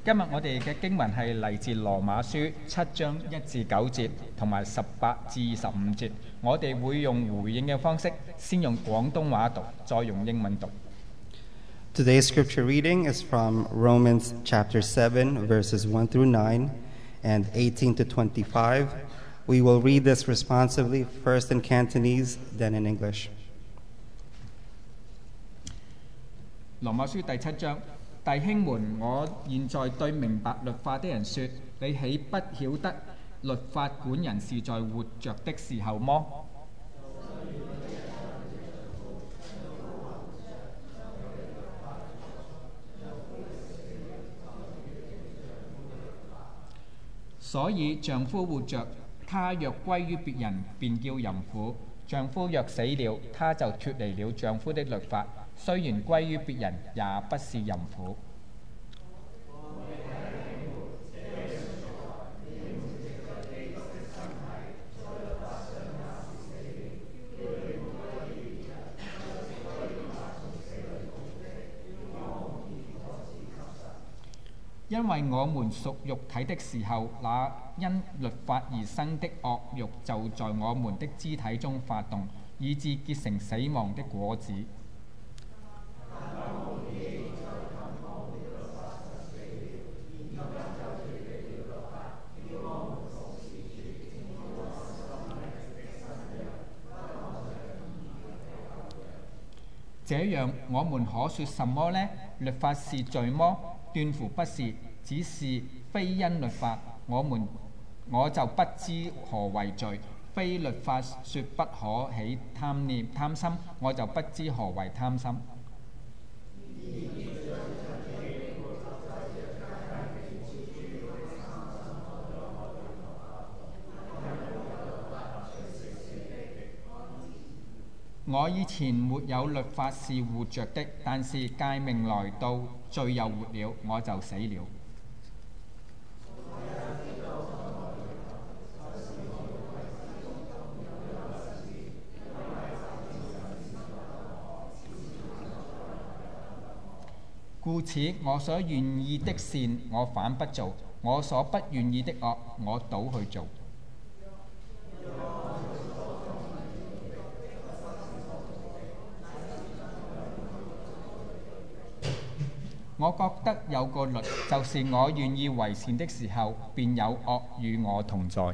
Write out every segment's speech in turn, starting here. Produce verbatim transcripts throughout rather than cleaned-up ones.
今日我哋嘅經文係嚟自羅馬書七章一至九節同埋十八至二十五節。我哋會用回應嘅方式，先用廣東話讀，再用英文讀。 Today's scripture reading is from Romans chapter seven, verses one through nine and eighteen to twenty-five. We will read this responsively, first in Cantonese, then in English. 羅馬書第七章，弟兄們，我現在對明白律法的人說：你豈不曉得律法管人是在活着的時候麼？所以丈夫活着，他若歸於別人，便叫淫婦；丈夫若死了，他就脱離了丈夫的律法。雖然歸於別人，也不是淫婦。因為我們屬肉體的時候，那因律法而生的惡慾就在我們的肢體中發動，以致結成死亡的果子。這樣，我們可說什麼呢？律法是罪麼？斷乎不是，只是非因律法，我們我就不知何為罪；非律法說不可起貪念貪心，我就不知何為貪心。我以前沒有律法是活着的，但是誡命來到，罪又活了，我就死了。故此，我所願意的善，我反不做；我所不願意的惡，我倒去做。我覺得有個律，就是我願意為善的時候，便有惡與我同在。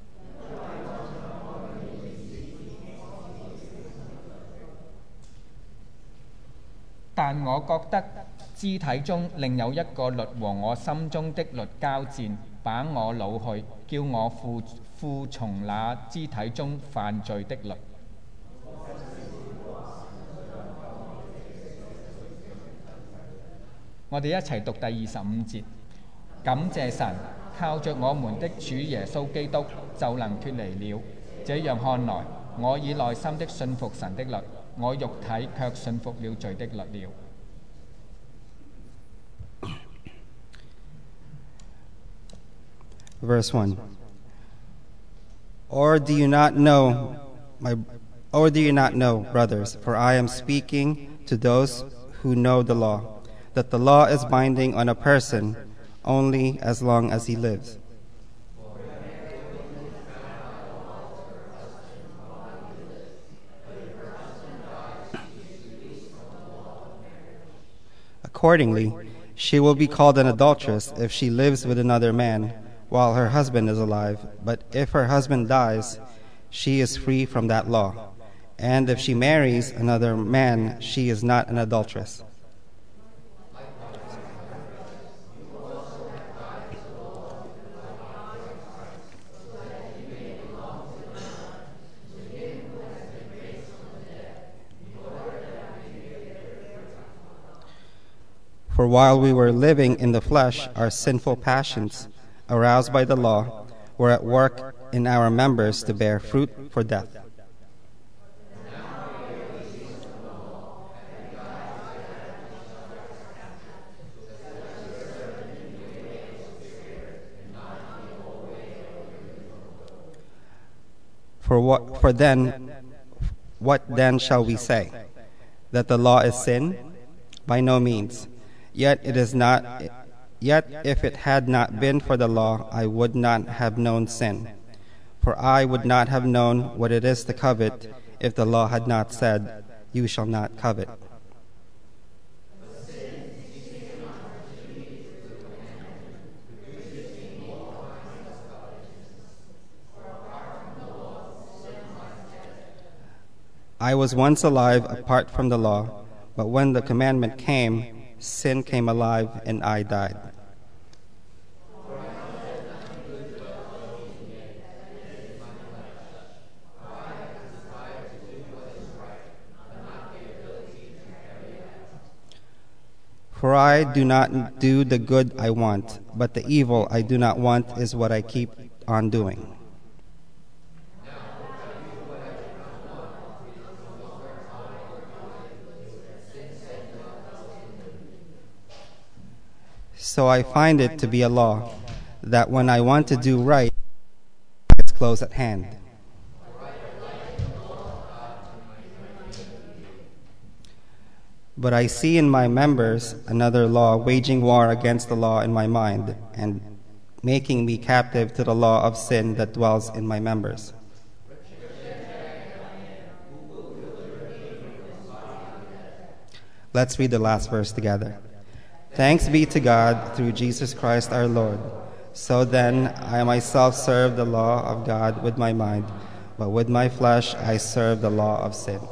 但我覺得肢體中另有一個律和我心中的律交戰，把我擄去，叫我服服從那肢體中犯罪的律。我哋一齊讀第二十五節。感謝神，靠着我們的主耶穌基督，就能脱離了。這樣看來，我以內心的信服神的律，我肉體卻信服了罪的律了。 Verse one. Or do you not know, my, or do you not know, brothers, for I am speaking to those who know the law, that the law is binding on a person only as long as he lives. Accordingly, she will be called an adulteress if she lives with another man while her husband is alive. But if her husband dies, she is free from that law. And if she marries another man, she is not an adulteress. For while we were living in the flesh, our sinful passions, aroused by the law, were at work in our members to bear fruit for death. For what? For then, what then shall we say? That the law is sin? By no means. Yet it is not Yet if it had not been for the law, I would not have known sin. For I would not have known what it is to covet if the law had not said, "You shall not covet." I was once alive apart from the law, but when the commandment came, sin came alive and I died. For I do not do the good I want, but the evil I do not want is what I keep on doing. So I find it to be a law, that when I want to do right, it's close at hand. But I see in my members another law waging war against the law in my mind, and making me captive to the law of sin that dwells in my members. Let's read the last verse together. Thanks be to God through Jesus Christ our Lord. So then I myself serve the law of God with my mind, but with my flesh I serve the law of sin.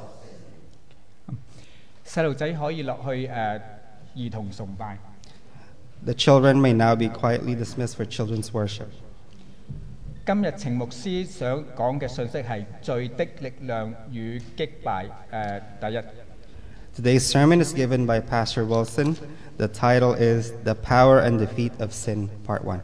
細路仔可以落去誒、呃、兒童崇拜。 The children may now be quietly dismissed for children's worship. 今日程牧師想講嘅信息係罪的力量與擊敗誒、呃、第一。 Today's sermon is given by Pastor Wilson. The title is The Power and Defeat of Sin, Part one.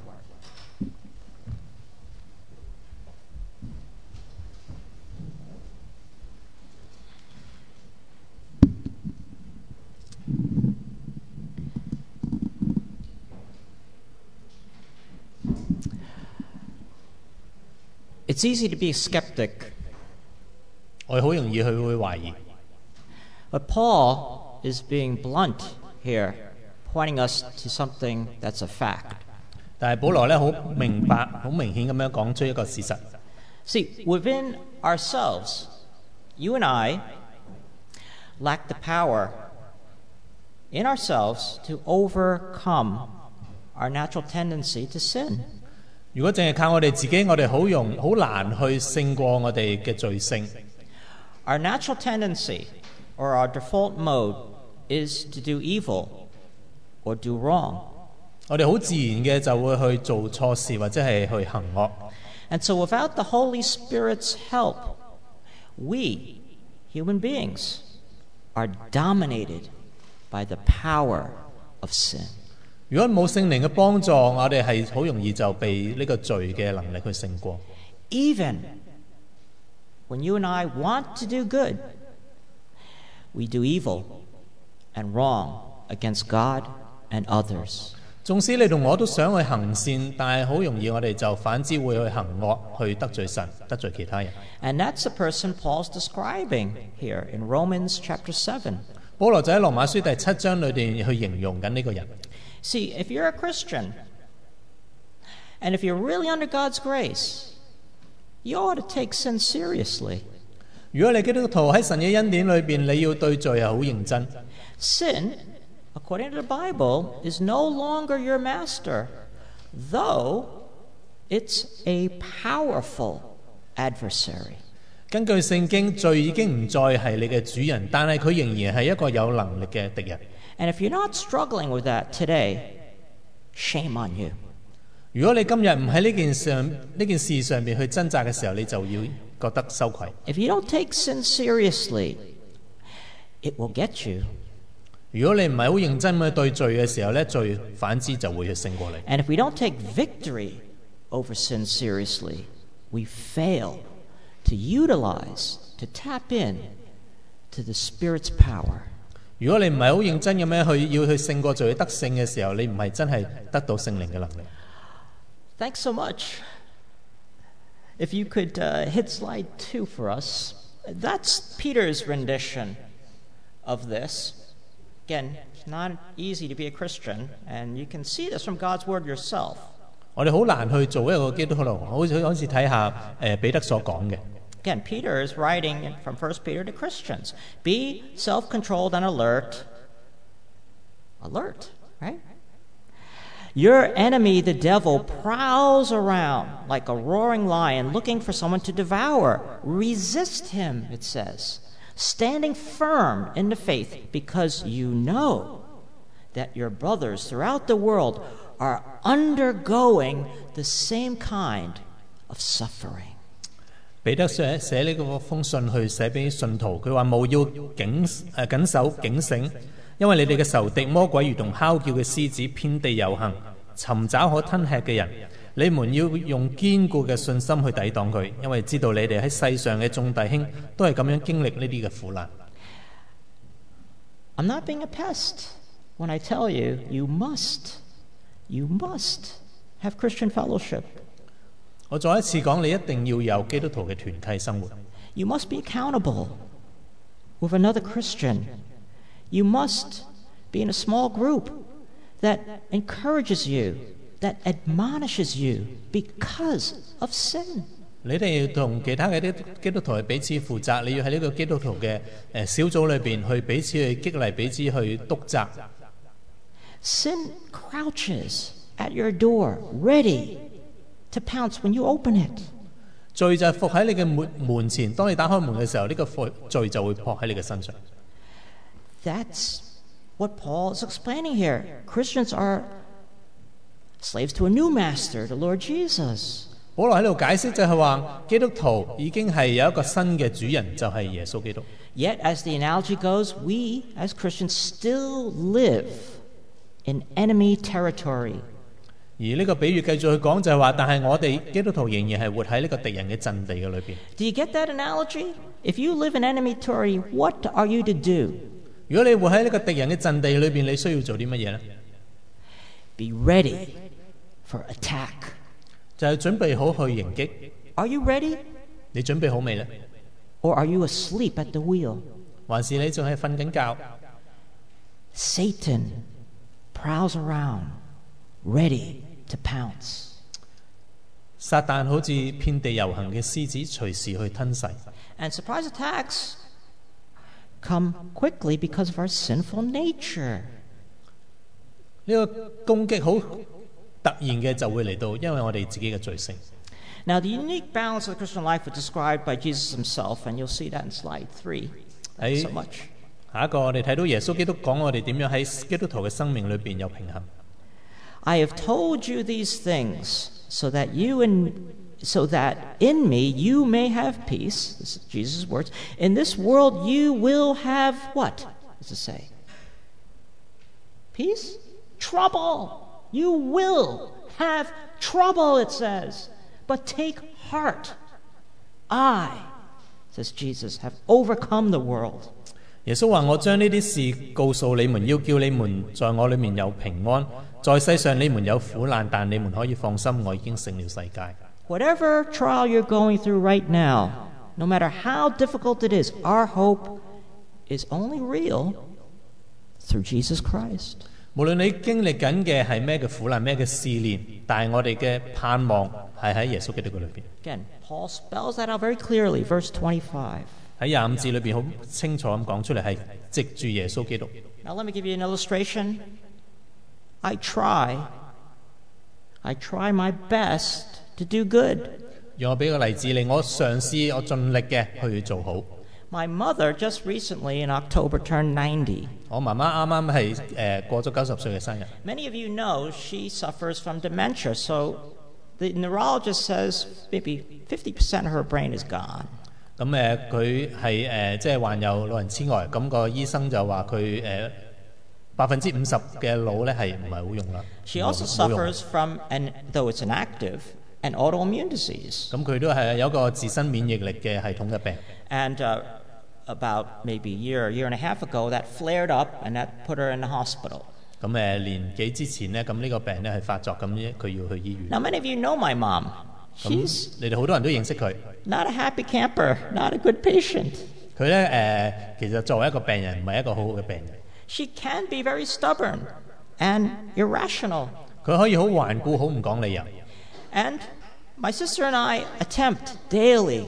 It's easy to be a skeptic, 我好容易去會懷疑， but Paul is being blunt here, pointing us to something that's a fact. 但係保羅咧好明白、好明顯咁樣講出一個事實。 See, within ourselves, you and I lack the power in ourselves to overcome our natural tendency to sin. 如果淨係靠我哋自己，我哋好容好難去勝過我哋嘅罪性。 Our natural tendency, or our default mode, is to do evil or do wrong. 我哋好自然嘅就會去做錯事或者係去行惡。 And so without the Holy Spirit's help, we, human beings, are dominated by the power of sin. 如果冇聖靈嘅幫助，我哋係好容易就被呢個罪嘅能力去勝過。 Even when you and I want to do good, we do evil and wrong against God and others. 縱使你同我都想去行善，但係好容易我哋就反之會去行惡，去得罪神、得罪其他人。 And that's the person Paul's describing here in Romans chapter seven. 保羅就喺羅馬書第七章裏邊去形容緊呢個人。 See, if you're a Christian, and if you're really under God's grace, you ought to take sin seriously. 如果你基督徒喺神嘅恩典裏邊，你要對罪係好認真。 Sin, according to the Bible, is no longer your master, though it's a powerful adversary. 根據聖經，罪已經唔再係你嘅主人，但係佢仍然係一個有能力嘅敵人。 And if you're not struggling with that today, shame on you. 如果你今日唔喺呢件上呢件事上邊去掙扎嘅時候，你就要覺得羞愧。 If you don't take sin seriously, it will get you. 如果你唔係好認真咁去對罪嘅時候咧，罪反之就會去勝過你。 And if we don't take victory over sin seriously, we fail to utilize, to tap in to the Spirit's power. 如果你唔係好認真咁樣去要去勝過罪、得勝嘅時候，你唔係真係得到聖靈嘅能力。 Thanks so much. If you could uh, hit slide two for us. That's Peter's rendition of this. Again, not easy to be a Christian, and you can see this from God's Word yourself. 我哋好難去做一個基督徒，好似好似睇下誒彼得所講嘅。 Again, Peter is writing from First Peter to Christians. Be self-controlled and alert. Alert, right? Your enemy, the devil, prowls around like a roaring lion looking for someone to devour. Resist him, it says, standing firm in the faith because you know that your brothers throughout the world are undergoing the same kind of suffering. 彼得寫寫呢個封信去寫俾信徒，佢話務要警誒緊守警醒，因為你哋嘅仇敵魔鬼如同哮叫嘅獅子，遍地遊行，尋找可吞吃嘅人。你們要用堅固嘅信心去抵擋佢，因為知道你哋喺世上嘅眾弟兄都係咁樣經歷呢啲嘅苦難。 I'm not being a pest when I tell you you must, you must have Christian fellowship. 我再一次講，你一定要有基督徒嘅團契生活。 You must be accountable with another Christian. You must be in a small group that encourages you, that admonishes you because of sin. 你哋要同其他嘅啲基督徒去彼此負責，你要喺呢個基督徒嘅誒小組裏邊去彼此去激勵，彼此去督責。 Sin crouches at your door, ready to pounce when you open it. 罪就係伏喺你嘅門門前，當你打開門嘅時候，呢、這個罪就會撲喺你嘅身上。 That's what Paul is explaining here. Christians are slaves to a new master, the Lord Jesus. 保羅喺度解釋就係話，基督徒已經係有一個新嘅主人，就係、是、耶穌基督。 Yet, as the analogy goes, we as Christians still live in enemy territory. 而呢個比喻繼續去講就係話，但係我哋基督徒仍然係活喺呢個敵人嘅陣地嘅裏邊。 Do you get that analogy? If you live in enemy territory, what are you to do? 如果你活喺呢個敵人嘅陣地裏邊，你需要做啲乜嘢呢？ Be ready for attack. 就係準備好去迎擊。 Are you ready? 你準備好未呢？ Or are you asleep at the wheel? 還是你仲係瞓緊覺？ Satan prowls around, ready to pounce. 撒旦好似遍地遊行嘅獅子，隨時去吞噬。 And surprise attacks come quickly because of our sinful nature. 呢個攻擊好突然嘅就會嚟到，因為我哋自己嘅罪性。 Now, the unique balance of the Christian life was described by Jesus himself, and you'll see that in slide three. Thanks so much. 下一個我哋睇到耶穌基督講我哋點樣喺基督徒嘅生命裏邊有平衡。 I have told you these things so that you in so that in me you may have peace. This is Jesus' words. In this world you will have what? Does it say? Peace? Trouble. You will have trouble, it says. But take heart. I, says Jesus, have overcome the world. 耶穌話：我將呢啲事告訴你們，要叫你們在我裏面有平安。在世上你們有苦難，但你們可以放心，我已經勝了世界。 Whatever trial you're going through right now, no matter how difficult it is, our hope is only real through Jesus Christ. 無論你經歷緊嘅係咩嘅苦難、咩嘅試煉，但係我哋嘅盼望係喺耶穌基督嘅裏邊。 Again, Paul spells that out very clearly, verse twenty-five. 喺廿五節裏邊好清楚咁講出嚟，係藉住耶穌基督。 Now let me give you an illustration. I try, I try my best to do good. 讓我俾個例子你，我嘗試我盡力嘅去做好。 My mother just recently in October turned ninety. 我媽媽啱啱係誒過咗九十歲嘅生日。 Many of you know she suffers from dementia, so the neurologist says maybe fifty percent of her brain is gone. 咁誒佢係誒即係患有老人痴呆，咁個醫生就話佢誒百分之五十嘅腦咧係唔係好用啦。 She also suffers from, and though it's inactive, an autoimmune disease. 咁佢都係有一個自身免疫力嘅系統嘅病。 And uh, about maybe a year, a year and a half ago, that flared up, and that put her in the hospital. 咁誒年幾之前咧，咁呢個病咧係發作，咁佢要去醫院。 Now, many of you know my mom. She's 你哋好多人都認識佢。 not a happy camper, not a good patient. 佢咧誒，其實作為一個病人，唔係一個好好嘅病人。 She can be very stubborn and irrational. 佢可以好頑固，好唔講理由。 And my sister and I attempt daily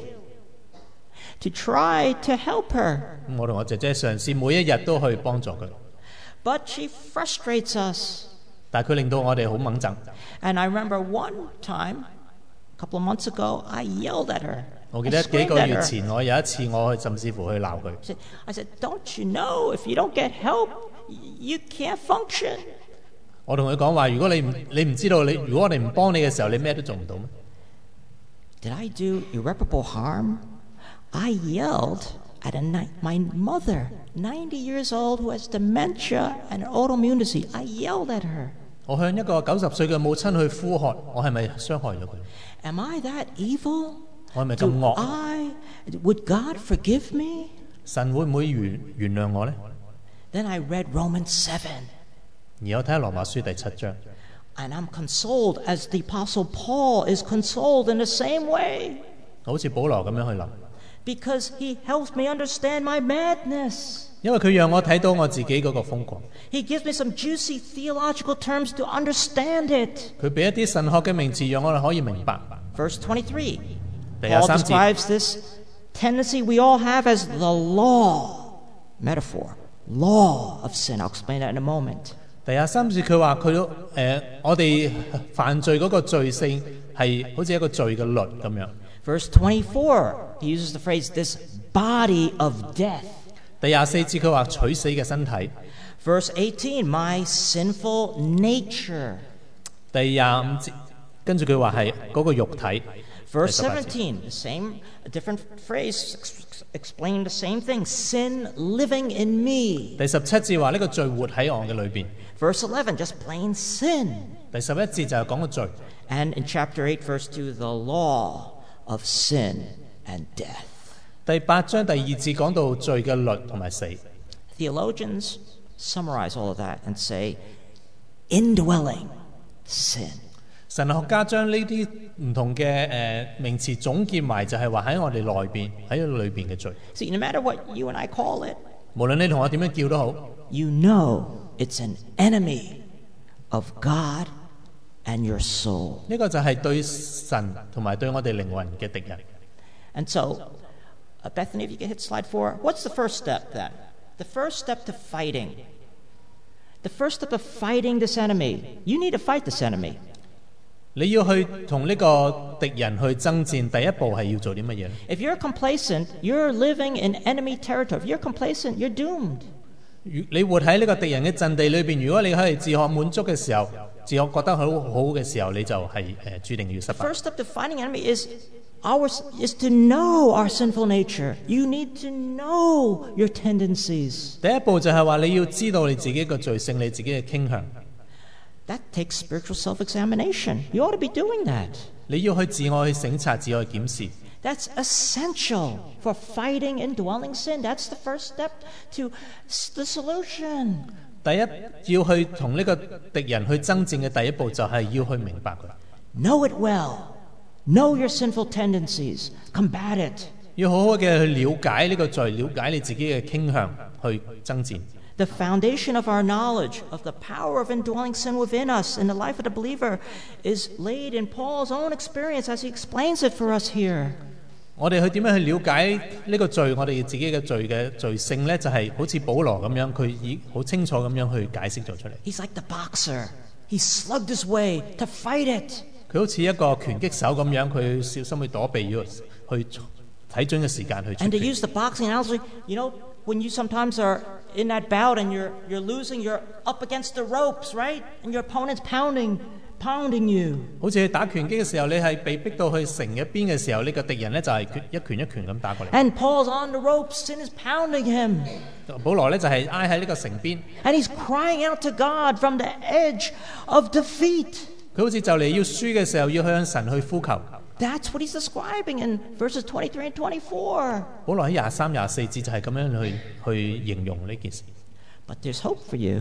to try to help her. 咁我同我姐姐嘗試每一日都去幫助佢， But she frustrates us. 但係佢令到我哋好掹憎。 And I remember one time, a couple of months ago, I yelled at her. 我記 I 得幾 screamed 個 at 月 her. 前，我有一次我去甚至乎去鬧佢。 I said- I said, don't you know if you don't get help, y- you can't function. 我同佢講話：如果你唔你唔知道你，如果我哋唔幫你嘅時候，你咩都做唔到咩？ Did I do irreparable harm? I yelled at a ni- my mother, ninety years old, who has dementia and autoimmune disease. I yelled at her. 我向一個九十歲嘅母親去呼喝，我係咪傷害咗佢？ Am I that evil? 我係咪咁 Do 惡？ I, would God forgive me? 神會唔會原原諒我呢？ Then I read Romans seven, 而我睇下羅馬書第七章， and I'm consoled as the Apostle Paul is consoled in the same way, 好似保羅咁樣去諗， because he helps me understand my madness. 因為佢讓我睇到我自己嗰個瘋狂， He gives me some juicy theological terms to understand it. 佢俾一啲神學嘅名詞讓我哋可以明白。 Verse twenty-three, 第廿 Paul 三節， describes this tendency we all have as the law, metaphor, law of sin. I'll explain that in a moment. 第廿三節佢話佢誒、呃我哋犯罪嗰個罪性係好似一個罪嘅律咁樣。 Verse twenty-four, he uses the phrase, this body of death. 第廿四節佢話取死嘅身體。 Verse eighteen, my sinful nature. 第廿五節跟住佢話係嗰個肉體。 Verse 第十八節 seventeen, the same, a different phrase ex- explaining the same thing, sin living in me. 第十七節話呢個罪活喺我嘅裏邊。 Verse eleven, just plain sin. 第十一節就係講個罪。 And in chapter eight, verse two, the law of sin and death. 第八章第二節講到罪嘅律同埋死。 Theologians summarize all of that and say, indwelling sin. 神學家將呢啲唔同嘅誒、呃名詞總結埋，就係話喺我哋內邊喺裏邊嘅罪。 See, no matter what you and I call it, 無論你同我點樣叫都好， you know it's an enemy of God and your soul. 呢、個就係對神同埋對我哋靈魂嘅敵人。 And so, uh, Bethany, if you can hit slide four, what's the first step then? The first step to fighting. The first step of fighting this enemy. You need to fight this enemy. 你要去同呢個敵人去爭戰，第一步係要做啲乜嘢呢？ If you're complacent, you're living in enemy territory. If you're complacent, you're doomed. 如你活喺呢個敵人嘅陣地裏邊，如果你係自我滿足嘅時候，自我覺得好好嘅時候，你就係、誒、注定要失 The 敗。 first step to fighting enemy is ours is to know our sinful nature. You need to know your tendencies. 第一步就係話你要知道你自己嘅罪性，你自己嘅傾向， That takes spiritual self-examination. You ought to be doing that. 你要去自我去省察、自我去檢視。 That's essential for fighting indwelling sin. That's the first step to s- the solution. 第一要去同呢個敵人去爭戰嘅第一步就係要去明白佢， Know it well. Know your sinful tendencies. Combat it. 要好好嘅去了解呢個罪，了解你自己嘅傾向，去爭戰。 The foundation of our knowledge of the power of indwelling sin within us in the life of the believer is laid in Paul's own experience as he explains it for us here. 我哋去點樣去了解呢個罪，我哋自己嘅罪嘅罪性呢？就係、好似保羅咁樣，佢已好清楚咁樣去解釋咗出嚟。 He's like the boxer. He slugged his way to fight it. 佢好似一個拳擊手咁樣，佢小心去躲避，要去睇準嘅時間去出 And to 拳。 use the boxing analogy, you know, when you sometimes are in that bout and you're, you're losing, you're up against the ropes, right? And your opponent's pounding, pounding you. 好似你打拳擊嘅時候，你係被逼到去城一邊嘅時候，呢、個敵人呢就係、一拳一拳咁打過嚟。 And Paul's on the ropes, sin is pounding him. 保羅呢就係挨喺呢個城邊， And he's crying out to God from the edge of defeat. 佢好似就嚟要輸嘅時候，要向神去呼求。 That's what he's describing in verses twenty-three and twenty-four. 保羅喺廿三、廿四節就係咁樣去去形容呢件事。 But there's hope for you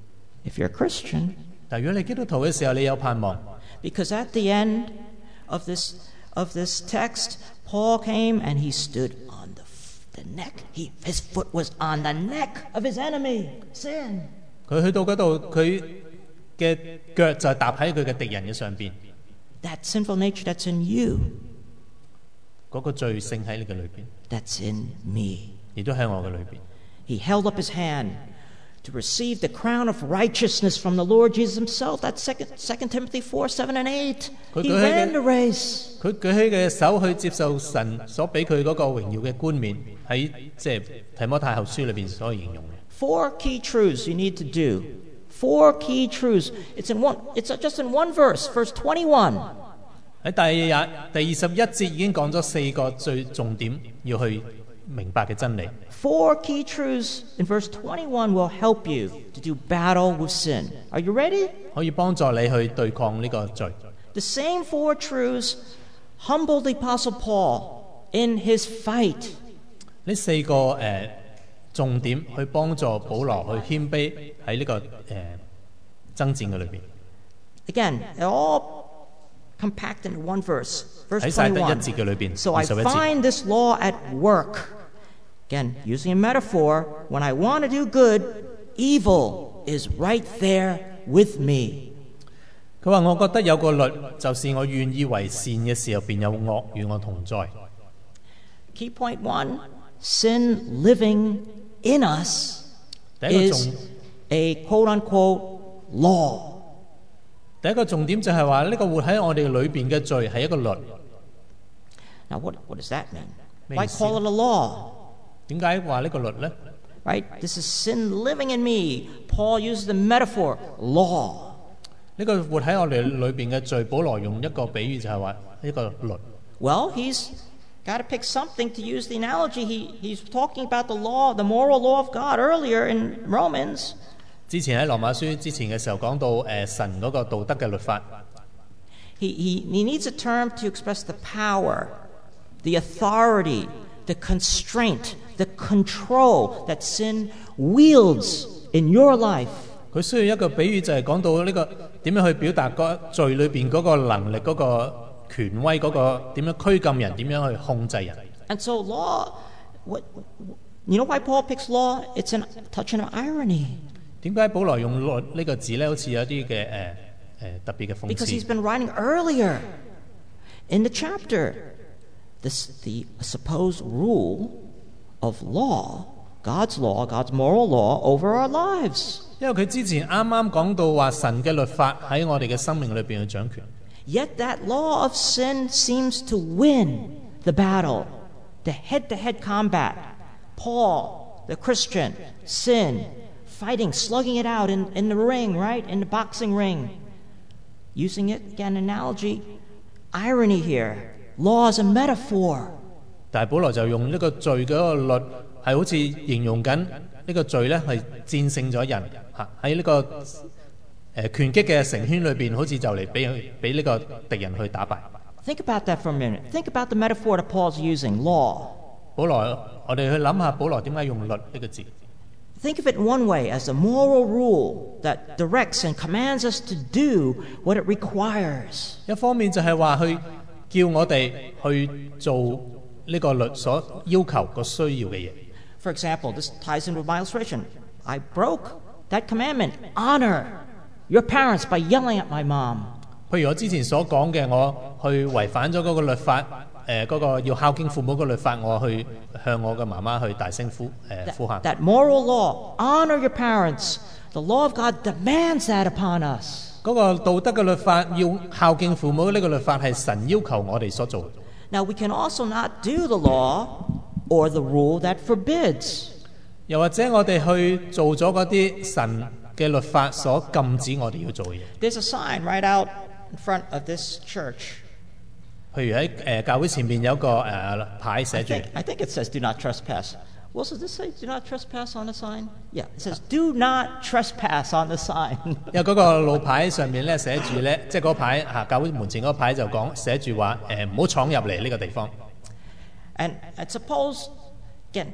if you're a Christian. 但如果你基督徒嘅時候，你有盼望， Because at the end of this, of this text, Paul came and he stood on the f- The neck. He, his foot was on the neck of his enemy, sin. 佢去到嗰度，佢嘅腳就係踏喺佢嘅敵人嘅上邊。 That sinful nature that's in you, 嗰個罪性喺你嘅裏邊， that's in me. 亦都喺我嘅裏邊。 He held up his hand to receive the crown of righteousness from the Lord Jesus himself. That's second, Second Timothy four, seven, and eight. He ran the race. 佢舉起嘅手去接受神所俾佢嗰個榮耀嘅冠冕，喺即係提摩太後書裏邊所形容嘅。 Four key truths you need to do. Four key truths. It's in one. It's just in one verse, verse twenty-one. 喺第廿第二十一節已經講咗四個最重點要去明白嘅真理。 Four key truths in verse twenty-one will help you to do battle with sin. Are you ready? 可以幫助你去對抗呢個罪。 The same four truths humbled the Apostle Paul in his fight. 呢四個誒、呃、重點去幫助保羅去謙卑喺呢、這個誒、呃、爭戰嘅裏邊。 Again, they're all compact into one verse. Verse 喺晒得一 twenty-one. 節嘅裏邊， So 二 I 十一節。 find this law at work. Again, using a metaphor, when I want to do good, evil is right there with me. 佢話：我覺得有個律，就是我願意為善嘅時候，便有惡與我同在。 Key point one, sin living in us 第一個 is 重 a quote-unquote law. 第一個重點就係話呢個活喺我哋裏邊嘅罪係一個律。 Now, what, what does that mean? Means Why call it a law? 點解話呢個律呢？ Right? This is sin living in me. Paul uses the metaphor, law. 呢個活喺我哋裏邊嘅罪，保羅用一個比喻就係話一個律。 Well, he's got to pick something to use the analogy. He, he's talking about the law, the moral law of God earlier in Romans. 之前喺羅馬書之前嘅時候講到誒、呃、神嗰個道德嘅律法， He, he, he needs a term to express the power, the authority, the constraint, the control that sin wields in your life. 佢需要一個比喻就係講到呢、這個點樣去表達個罪裏邊嗰個能力、嗰、個權威、嗰、個點樣拘禁人、點樣去控制人。 And so law, what, you know why Paul picks law? It's a touch of irony. 點解保羅用律呢個字咧？好似有啲嘅誒誒特別嘅諷 Because he's 刺。 been writing earlier in the chapter this, the supposed rule of law, God's law, God's moral law over our lives. 因為佢之前啱啱講到話神嘅律法喺我哋嘅生命裏邊去掌權， Yet that law of sin seems to win the battle, the head-to-head combat. Paul, the Christian, sin, fighting, slugging it out in, in the ring, right? In the boxing ring. Using it, again, analogy, irony here. Law is a metaphor. 但係保羅就用呢個罪嘅嗰個律係好似形容緊呢個罪咧係戰勝咗人嚇喺呢個誒、呃、拳擊嘅城圈裏邊，好似就嚟俾俾呢個敵人去打敗。 Think about that for a minute. Think about the metaphor that Paul's using, law. 保羅，我哋去諗下保羅點解用律呢個字？ Think of it one way as a moral rule that directs and commands us to do what it requires. 一方面就係話去叫我哋去做呢個律所要求個需要嘅嘢。 For example, this ties in with my illustration. I broke that commandment, honor your parents by yelling at my mom. 譬如我之前所講嘅，我去違反咗嗰個律法，誒、呃、嗰、個要孝敬父母嘅律法，我去向我嘅媽媽去大聲呼誒、呃、呼喊。 That moral law, honor your parents, the law of God demands that upon us. 嗰個道德嘅律法要孝敬父母呢個律法係神要求我哋所做嘅。 Now, we can also not do the law or the rule that forbids. 又或者我哋去做咗嗰啲神嘅律法所禁止我哋要做嘅嘢。 There's a sign right out in front of this church. 譬如喺誒、呃、教會前面有個誒、呃、牌寫 I 住， think, I think it says do not trespass. Well, does this say do not trespass on the sign? Yeah, it says do not trespass on the sign. 因為嗰個路牌上面咧寫住咧，即係嗰牌嚇教會門前嗰個牌就講寫住話誒唔好闖入嚟呢個地方。 And, and suppose, again,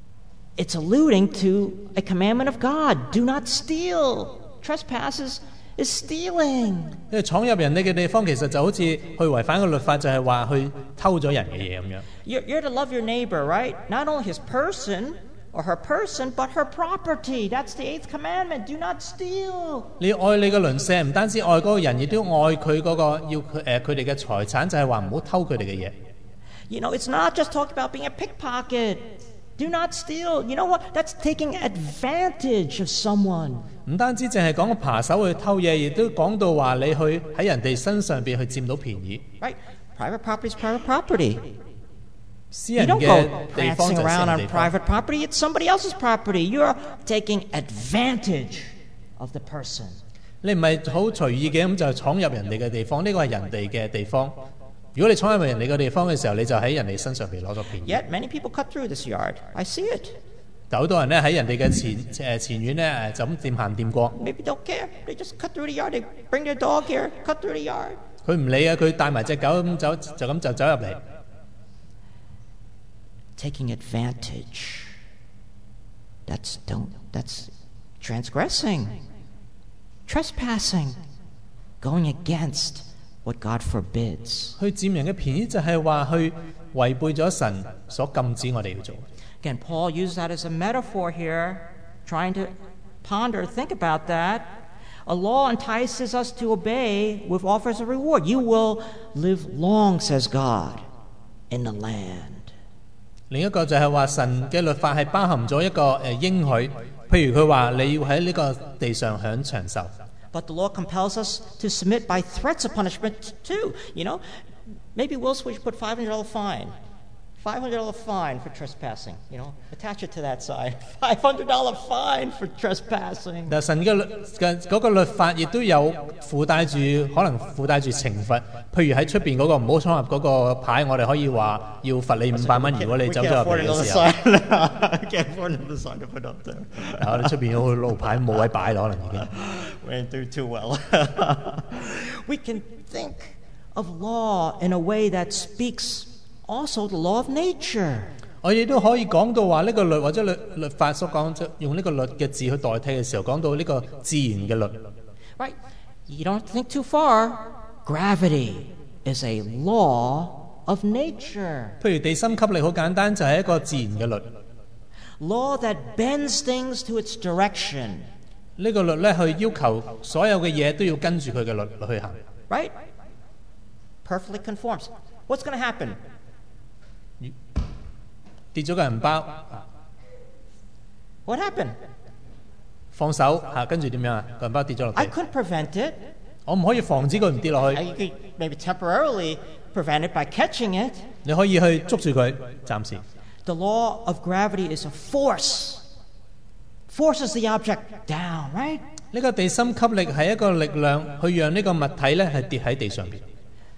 it's alluding to a commandment of God. Do not steal. Trespasses is stealing. 因為闖入人哋嘅地方，其實就好似去違反個律法，就係話去偷咗人嘅嘢咁樣。 You're, you're to love your neighbor, right? Not only his person or her person, but her property. That's the eighth commandment. Do not steal. 你愛你嘅鄰舍，唔單止愛嗰個人，亦都要愛佢嗰個要佢誒佢哋嘅財產，就係話唔好偷佢哋嘅嘢。 You know, it's not just talking about being a pickpocket. Do not steal. You know what? That's taking advantage of someone. 唔單止淨係講個扒手去偷嘢，亦都講到話你去喺人哋身上邊去佔到便宜。 Right? Private property is private property. 私 You 人 don't 嘅 go 地方 prancing 就係私 around 人 on 地方。 private property. It's somebody else's property. You're taking advantage of the person. 你唔係好隨意嘅咁就闖入人哋嘅地方，呢個係人哋嘅地方。如果你闖入人哋嘅地方嘅時候，你就喺人哋身上邊攞咗便宜。 Yet many people cut through this yard. I see it. 但好多人咧喺人哋嘅前誒前院咧誒就咁掂行掂過， Maybe don't care. They just cut through the yard. They bring their dog here, cut through the yard. 佢唔理啊，佢帶埋隻狗咁走就咁就走入嚟。 Taking advantage. That's don't. That's transgressing, trespassing, going against what God forbids. 去佔人嘅便宜就係話去違背咗神所禁止我哋要做。 Again, Paul uses that as a metaphor here, trying to ponder, think about that. A law entices us to obey with offers of reward. You will live long, says God, in the land. 另一個就係話神嘅律法係包含咗一個誒應許，譬如佢話你要喺呢個地上享長壽。 But the law compels us to submit by threats of punishment too. You know, maybe Will Switch put five hundred dollars fine. five hundred dollars fine for trespassing. You know, attach it to that side. five hundred dollars fine for trespassing. 但神嘅律嘅嗰個律法亦都有附帶住可能附帶住懲罰，譬如喺出邊嗰個唔好闖入嗰個牌，我哋可以話要罰你五百蚊，如果你走咗入嚟嘅時候。 Can't afford another sign to put up there. 我哋出邊有個路牌冇位擺啦，可能已經。 Ran through too well. We can think of law in a way that speaks also the law of nature. 我亦都可以講到話呢個律或者律律法所講，即用呢個律嘅字去代替嘅時候，講到呢個自然嘅律。 Right? You don't think too far. Gravity is a law of nature. 譬如地心吸力好簡單，就係一個自然嘅律。 Law that bends things to its direction. 呢個律咧，去要求所有嘅嘢都要跟住佢嘅律去行。 Right? Perfectly conforms. What's going to happen? 跌咗個銀包， What happened? 放手嚇，跟住點樣啊？個銀包跌咗落 I 地， couldn't prevent it. 我唔可以防止佢唔跌落 Uh, 去。 You could maybe temporarily prevent it by catching it. 你可以去捉住佢，暫時。 The law of gravity is a force. Forces the object down, right? 呢個地心吸力係一個力量，去讓呢個物體咧係跌喺地上邊。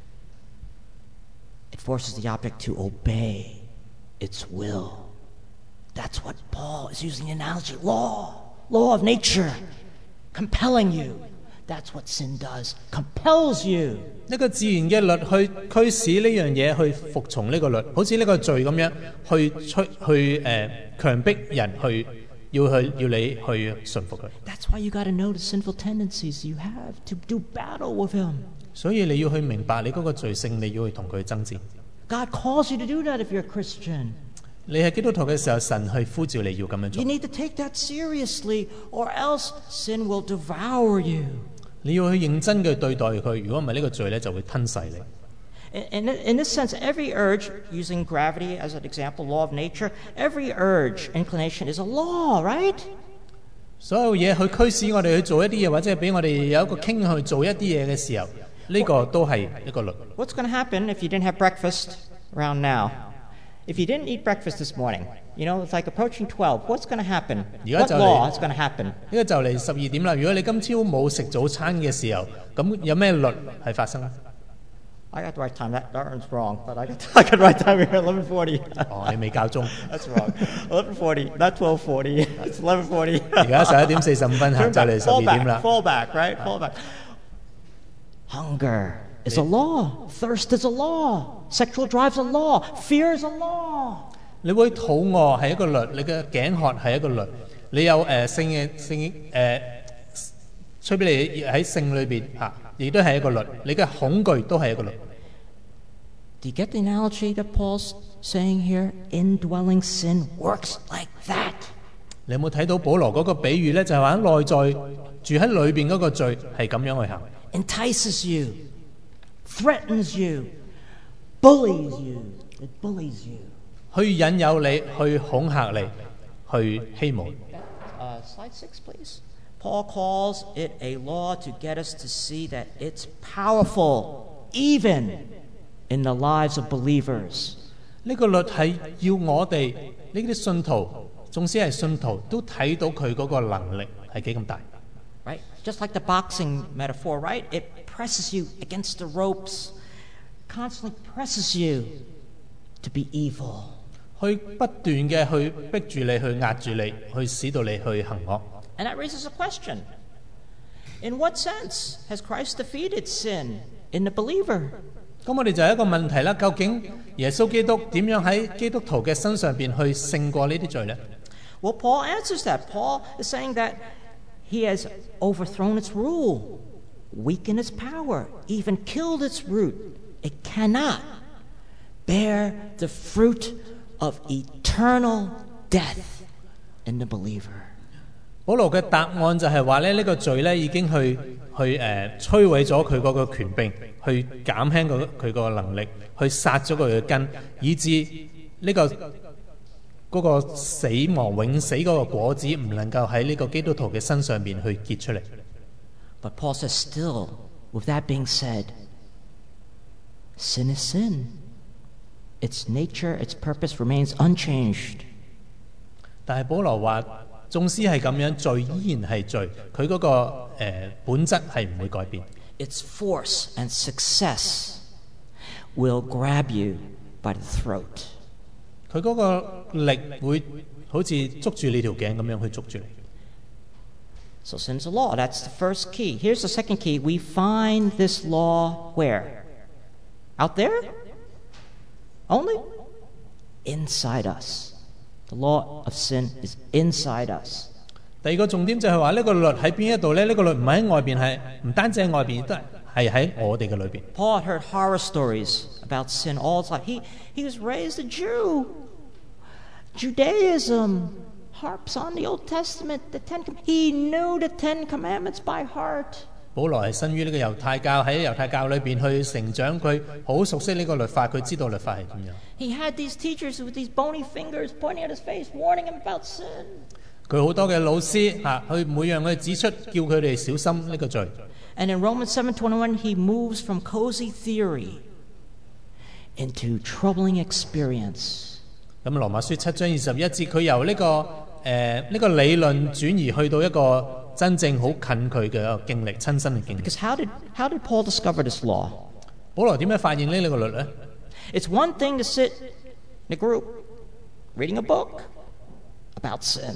It forces the object to obey its will. That's what Paul is using the analogy. Law, law of nature, compelling you. That's what sin does. Compels you. 呢個自然嘅律去驅使呢樣嘢去服從呢個律，好似呢個罪咁樣去催去誒、呃、強迫人去要去要你去順服佢。 That's why you got to know the sinful tendencies you have to do battle with him. 所以你要去明白你嗰個罪性，你要去同佢爭戰。 God calls you to do that if you're a Christian. 你係基督徒嘅時候，神去呼召你要咁樣 You 做。 need to take that seriously, or else sin will devour you. 你要去認真嘅對待佢，如果唔係呢個罪咧就會吞噬你。 In, in, in this sense, every urge, using gravity as an example, law of nature, every urge, inclination is a law, right? 所有嘢去驅使我哋去做一啲嘢，或者係俾我哋有一個傾向去做一啲嘢嘅時候，呢、個都係一個律。 What's going to happen if you didn't have breakfast around now? If you didn't eat breakfast this morning, you know, it's like approaching twelve. What's going to happen? You What got to- law is going to happen? 呢個就嚟十二點啦。如果你今朝冇食早餐嘅時候，咁有咩律係發生咧？ I got the right time. That, that one's wrong, but I got, I got the right time here, eleven forty. 哦，你未教鐘， That's wrong. eleven forty, not twelve forty. It's eleven forty. 而家十一點四十五分，下 Turn 晝 back, 嚟十 fall 二點 back, 啦。 fall back, right? Fall back. Hunger is a law. Thirst is a law. Sexual drive's a law. Fear is a law. 你會肚餓係一個律，你嘅頸渴係一個律，你有誒、呃、性嘅性誒、呃、 吹俾你喺性裏邊嚇，亦都係一個律。你嘅恐懼都係一個律。 Do you get the analogy that Paul's saying here? Indwelling sin works like that. 你有冇睇到保羅嗰個比喻呢？就係話內在住喺裏邊嗰個罪係咁樣去行。 Entices you, threatens you, bullies you. It bullies you. 去引誘你，去恐嚇你，去欺侮。 Uh, slide six, please. Paul calls it a law to get us to see that it's powerful, even in the lives of believers. 呢個律係要我哋呢啲信徒，縱使係信徒，都睇到佢嗰個能力係幾咁大。 Right? Just like the boxing metaphor, right? It presses you against the ropes, constantly presses you to be evil. 去不斷嘅去逼住你，去壓住你，去使到你去行惡。 And that raises a question. In what sense has Christ defeated sin in the believer? 咁我哋就有一個問題啦，究竟耶穌基督點樣喺基督徒嘅身上邊去勝過呢啲罪呢？ Well, Paul answers that. Paul is saying that he has overthrown its rule, weakened its power, even killed its root. It cannot bear the fruit of eternal death in the believer. 保羅嘅答案就係話咧，呢個罪咧已經去去誒、呃、摧毀咗佢嗰個權柄，去減輕佢佢個能力，去殺咗佢嘅根，以致呢、這個嗰、那個死亡永死嗰個果子唔能夠喺呢個基督徒嘅身上邊去結出嚟。 But Paul says, still, with that being said, sin is sin. Its nature, its purpose remains unchanged. 但係保羅話，縱使係咁樣，罪依然係罪，佢嗰、那個誒、呃、本質係唔會改變。 Its force and success will grab you by the throat. 佢嗰個力會好似捉住你條頸咁樣去捉住你。 So sin's a law. That's the first key. Here's the second key. We find this law where? Out there? Only? Inside us. The law of sin is inside us. 第二個重點就係話呢個律喺邊一度呢？呢、這個律唔係喺外邊，係唔單止喺外邊，都係喺我哋嘅裏邊。 Paul had heard horror stories about sin all his life. He, he was raised a Jew. Judaism harps on the Old Testament. The Ten, he knew the Ten Commandments by heart. 保羅係生於呢個猶太教，喺猶太教裏邊去成長，佢好熟悉呢個律法，佢知道律法係點樣。 He had these teachers with these bony fingers pointing at his face, warning him about sin. 佢好多嘅老師嚇，佢每樣去指出，叫佢哋小心呢個罪。 And in Romans seven twenty-one, he moves from cozy theory into troubling experience. 咁羅馬書七章二十一節，佢由呢、這個誒呢、呃這個理論轉移去到一個真正好近佢嘅一個經歷，親身嘅經歷。 Because how did how did Paul discover this law? 保羅點樣發現呢個律呢？ It's one thing to sit in a group reading a book about sin.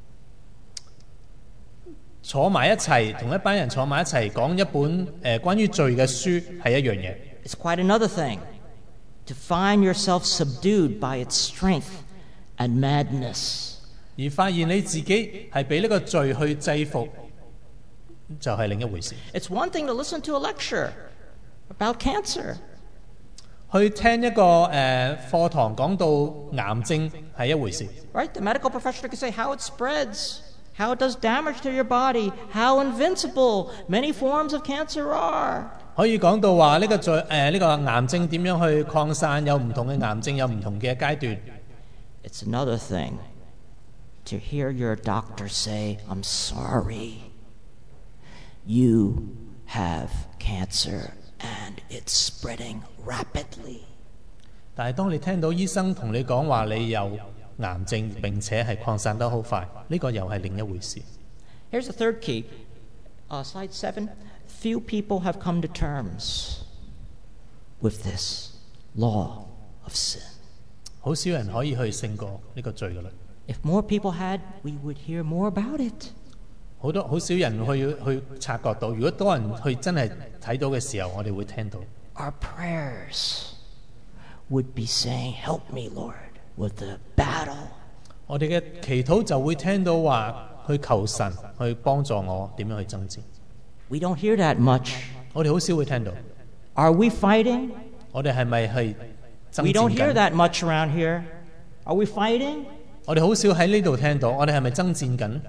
坐埋一齊，同一班人坐埋一齊講一本誒、呃、關於罪嘅書係一樣嘢。 It's quite another thing to find yourself subdued by its strength and madness. 而發現你自己係俾呢個罪去制服，就係、是、另一回事。 It's one thing to listen to a lecture about cancer. 去聽一個誒、呃、課堂講到癌症係一回事。 Right? The medical professional can say how it spreads, how it does damage to your body, how invincible many forms of cancer are. 可以講到話呢個罪誒呢個癌症點樣去擴散，有唔同嘅癌症，有唔同嘅階段。 It's another thing to hear your doctor say, I'm sorry, you have cancer and it's spreading rapidly. 但係當你聽到醫生同你講話你有癌症並且係擴散得好快，呢、這個又係另一回事。 Here's the third key. Uh, slide seven. Few people have come to terms with this law of sin. 好少人可以去勝過呢個罪嘅律。 If more people had, we would hear more about it. 好多好少人去去察覺到，如果多人去真係睇到嘅時候，我哋會聽到。 Our prayers would be saying, "Help me, Lord, with the battle." 我哋嘅祈禱就會聽到話，去求神去幫助我點樣去爭戰。 We don't hear that much. 我哋好少會聽到。 Are we fighting? 我哋係咪係爭 We don't 戰 hear 緊？ that much around here. Are we fighting? 我哋好少喺呢度聽到，我哋係咪爭戰緊？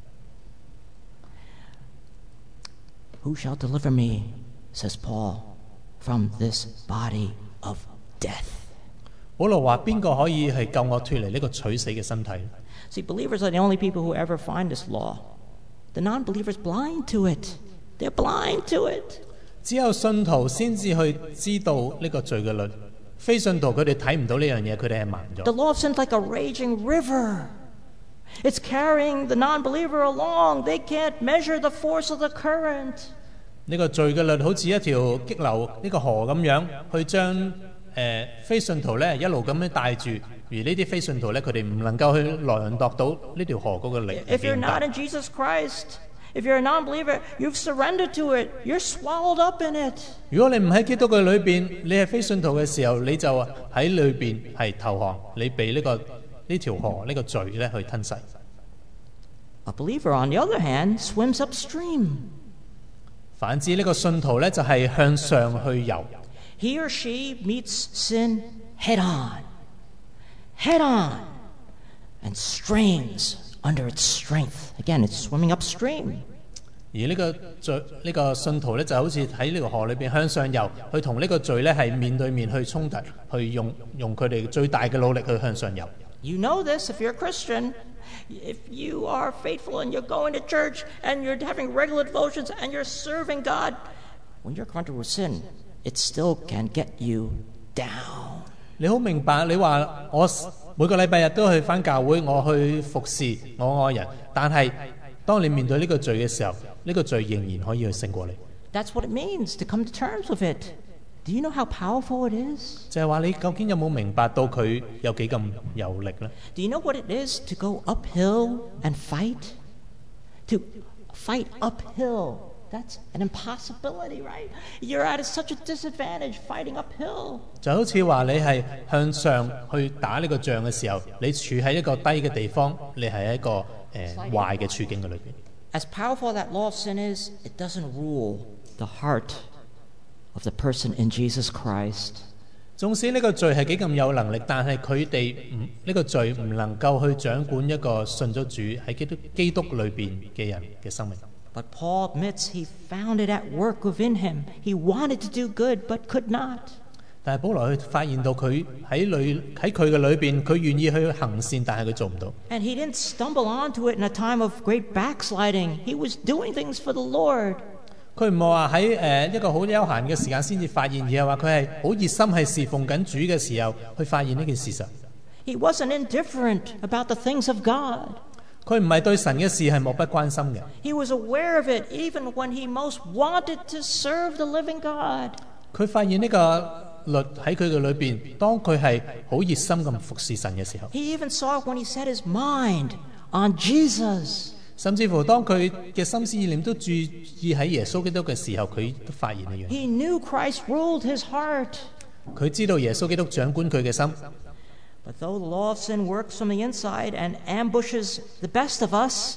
Who shall deliver me, says Paul, from this body of death? 保羅話：邊個可以係救我脱離呢個取死嘅身體？ See, believers are the only people who ever find this law. The non-believers blind to it. They're blind to it. 只有信徒先至去知道呢個罪嘅律，非信徒佢哋睇唔到呢樣嘢，佢哋係盲 The 咗。 law of sin is like a raging river. It's carrying the non-believer along. They can't measure the force of the current. 呢個罪嘅律好似一條激流呢個河咁樣，去將誒、呃、非信徒咧一路咁樣帶住，而呢啲非信徒咧佢哋唔能夠去量度到呢條河嗰個力係 If you're 幾 not 大。 in Jesus Christ, if you're a non-believer, you've surrendered to it. You're swallowed up in it. 如果你唔喺基督嘅裏邊，你係非信徒嘅時候，你就喺裏邊係投降，你被呢、個呢條河呢、個罪咧去吞噬。 A believer, on the other hand, swims upstream. 反之呢個信徒咧就係、向上去游。 He or she meets sin head on, head on, and strains under its strength. Again, it's swimming upstream. 而呢個罪呢、個信徒咧就好似喺呢個河裏邊向上游，去同呢個罪咧係面對面去衝突，去用用佢哋最大嘅努力去向上游。 You know this if you're a Christian. If you are faithful and you're going to church and you're having regular devotions and you're serving God, when you're confronted with sin, it still can get you down. 你好明白，你話我每個禮拜日都去返教會，我去服侍我愛人，但係當你面對呢個罪嘅時候，呢、個罪仍然可以去勝過你。 That's what it means to come to terms with it. Do you know how powerful it is? 就係話你究竟有冇明白到佢有幾咁有力呢？ Do you know what it is to go uphill and fight? To fight uphill. That's an impossibility, right? You're at such a disadvantage fighting uphill. 就好似話你係向上去打呢個仗嘅時候，你處喺一個低嘅地方，你係喺一個誒、呃、壞嘅處境嘅裏邊。 As powerful that law of sin is, it doesn't rule the heart of the person in Jesus Christ. 縱使呢個罪係幾咁有能力，但係佢哋唔呢個罪唔能夠去掌管一個信咗主喺基督基督裏邊嘅人嘅生命。 But Paul admits he found it at work within him. He wanted to do good, but could not. 但係保羅佢發現到佢喺裏喺佢嘅裏邊，佢願意去行善，但係佢做唔到。 And he didn't stumble onto it in a time of great backsliding. He was doing things for the Lord. 佢唔係話喺誒一個好休閒嘅時間先至發現，而係話佢係好熱心係侍奉緊主嘅時候去發現呢件事實。 He wasn't indifferent about the things of God. 佢唔係對神嘅事係漠不關心嘅， He was aware of it even when he most wanted to serve the living God. 佢發現呢個律喺佢嘅裏邊，當佢係好熱心咁服侍神嘅時候， He even saw it when he set his mind on Jesus. 甚至乎當佢嘅心思意念都注意喺耶穌基督嘅時候，佢都發現呢樣。 He knew Christ ruled his heart. 佢知道耶穌基督掌管佢嘅心， But though the law of sin works from the inside and ambushes the best of us,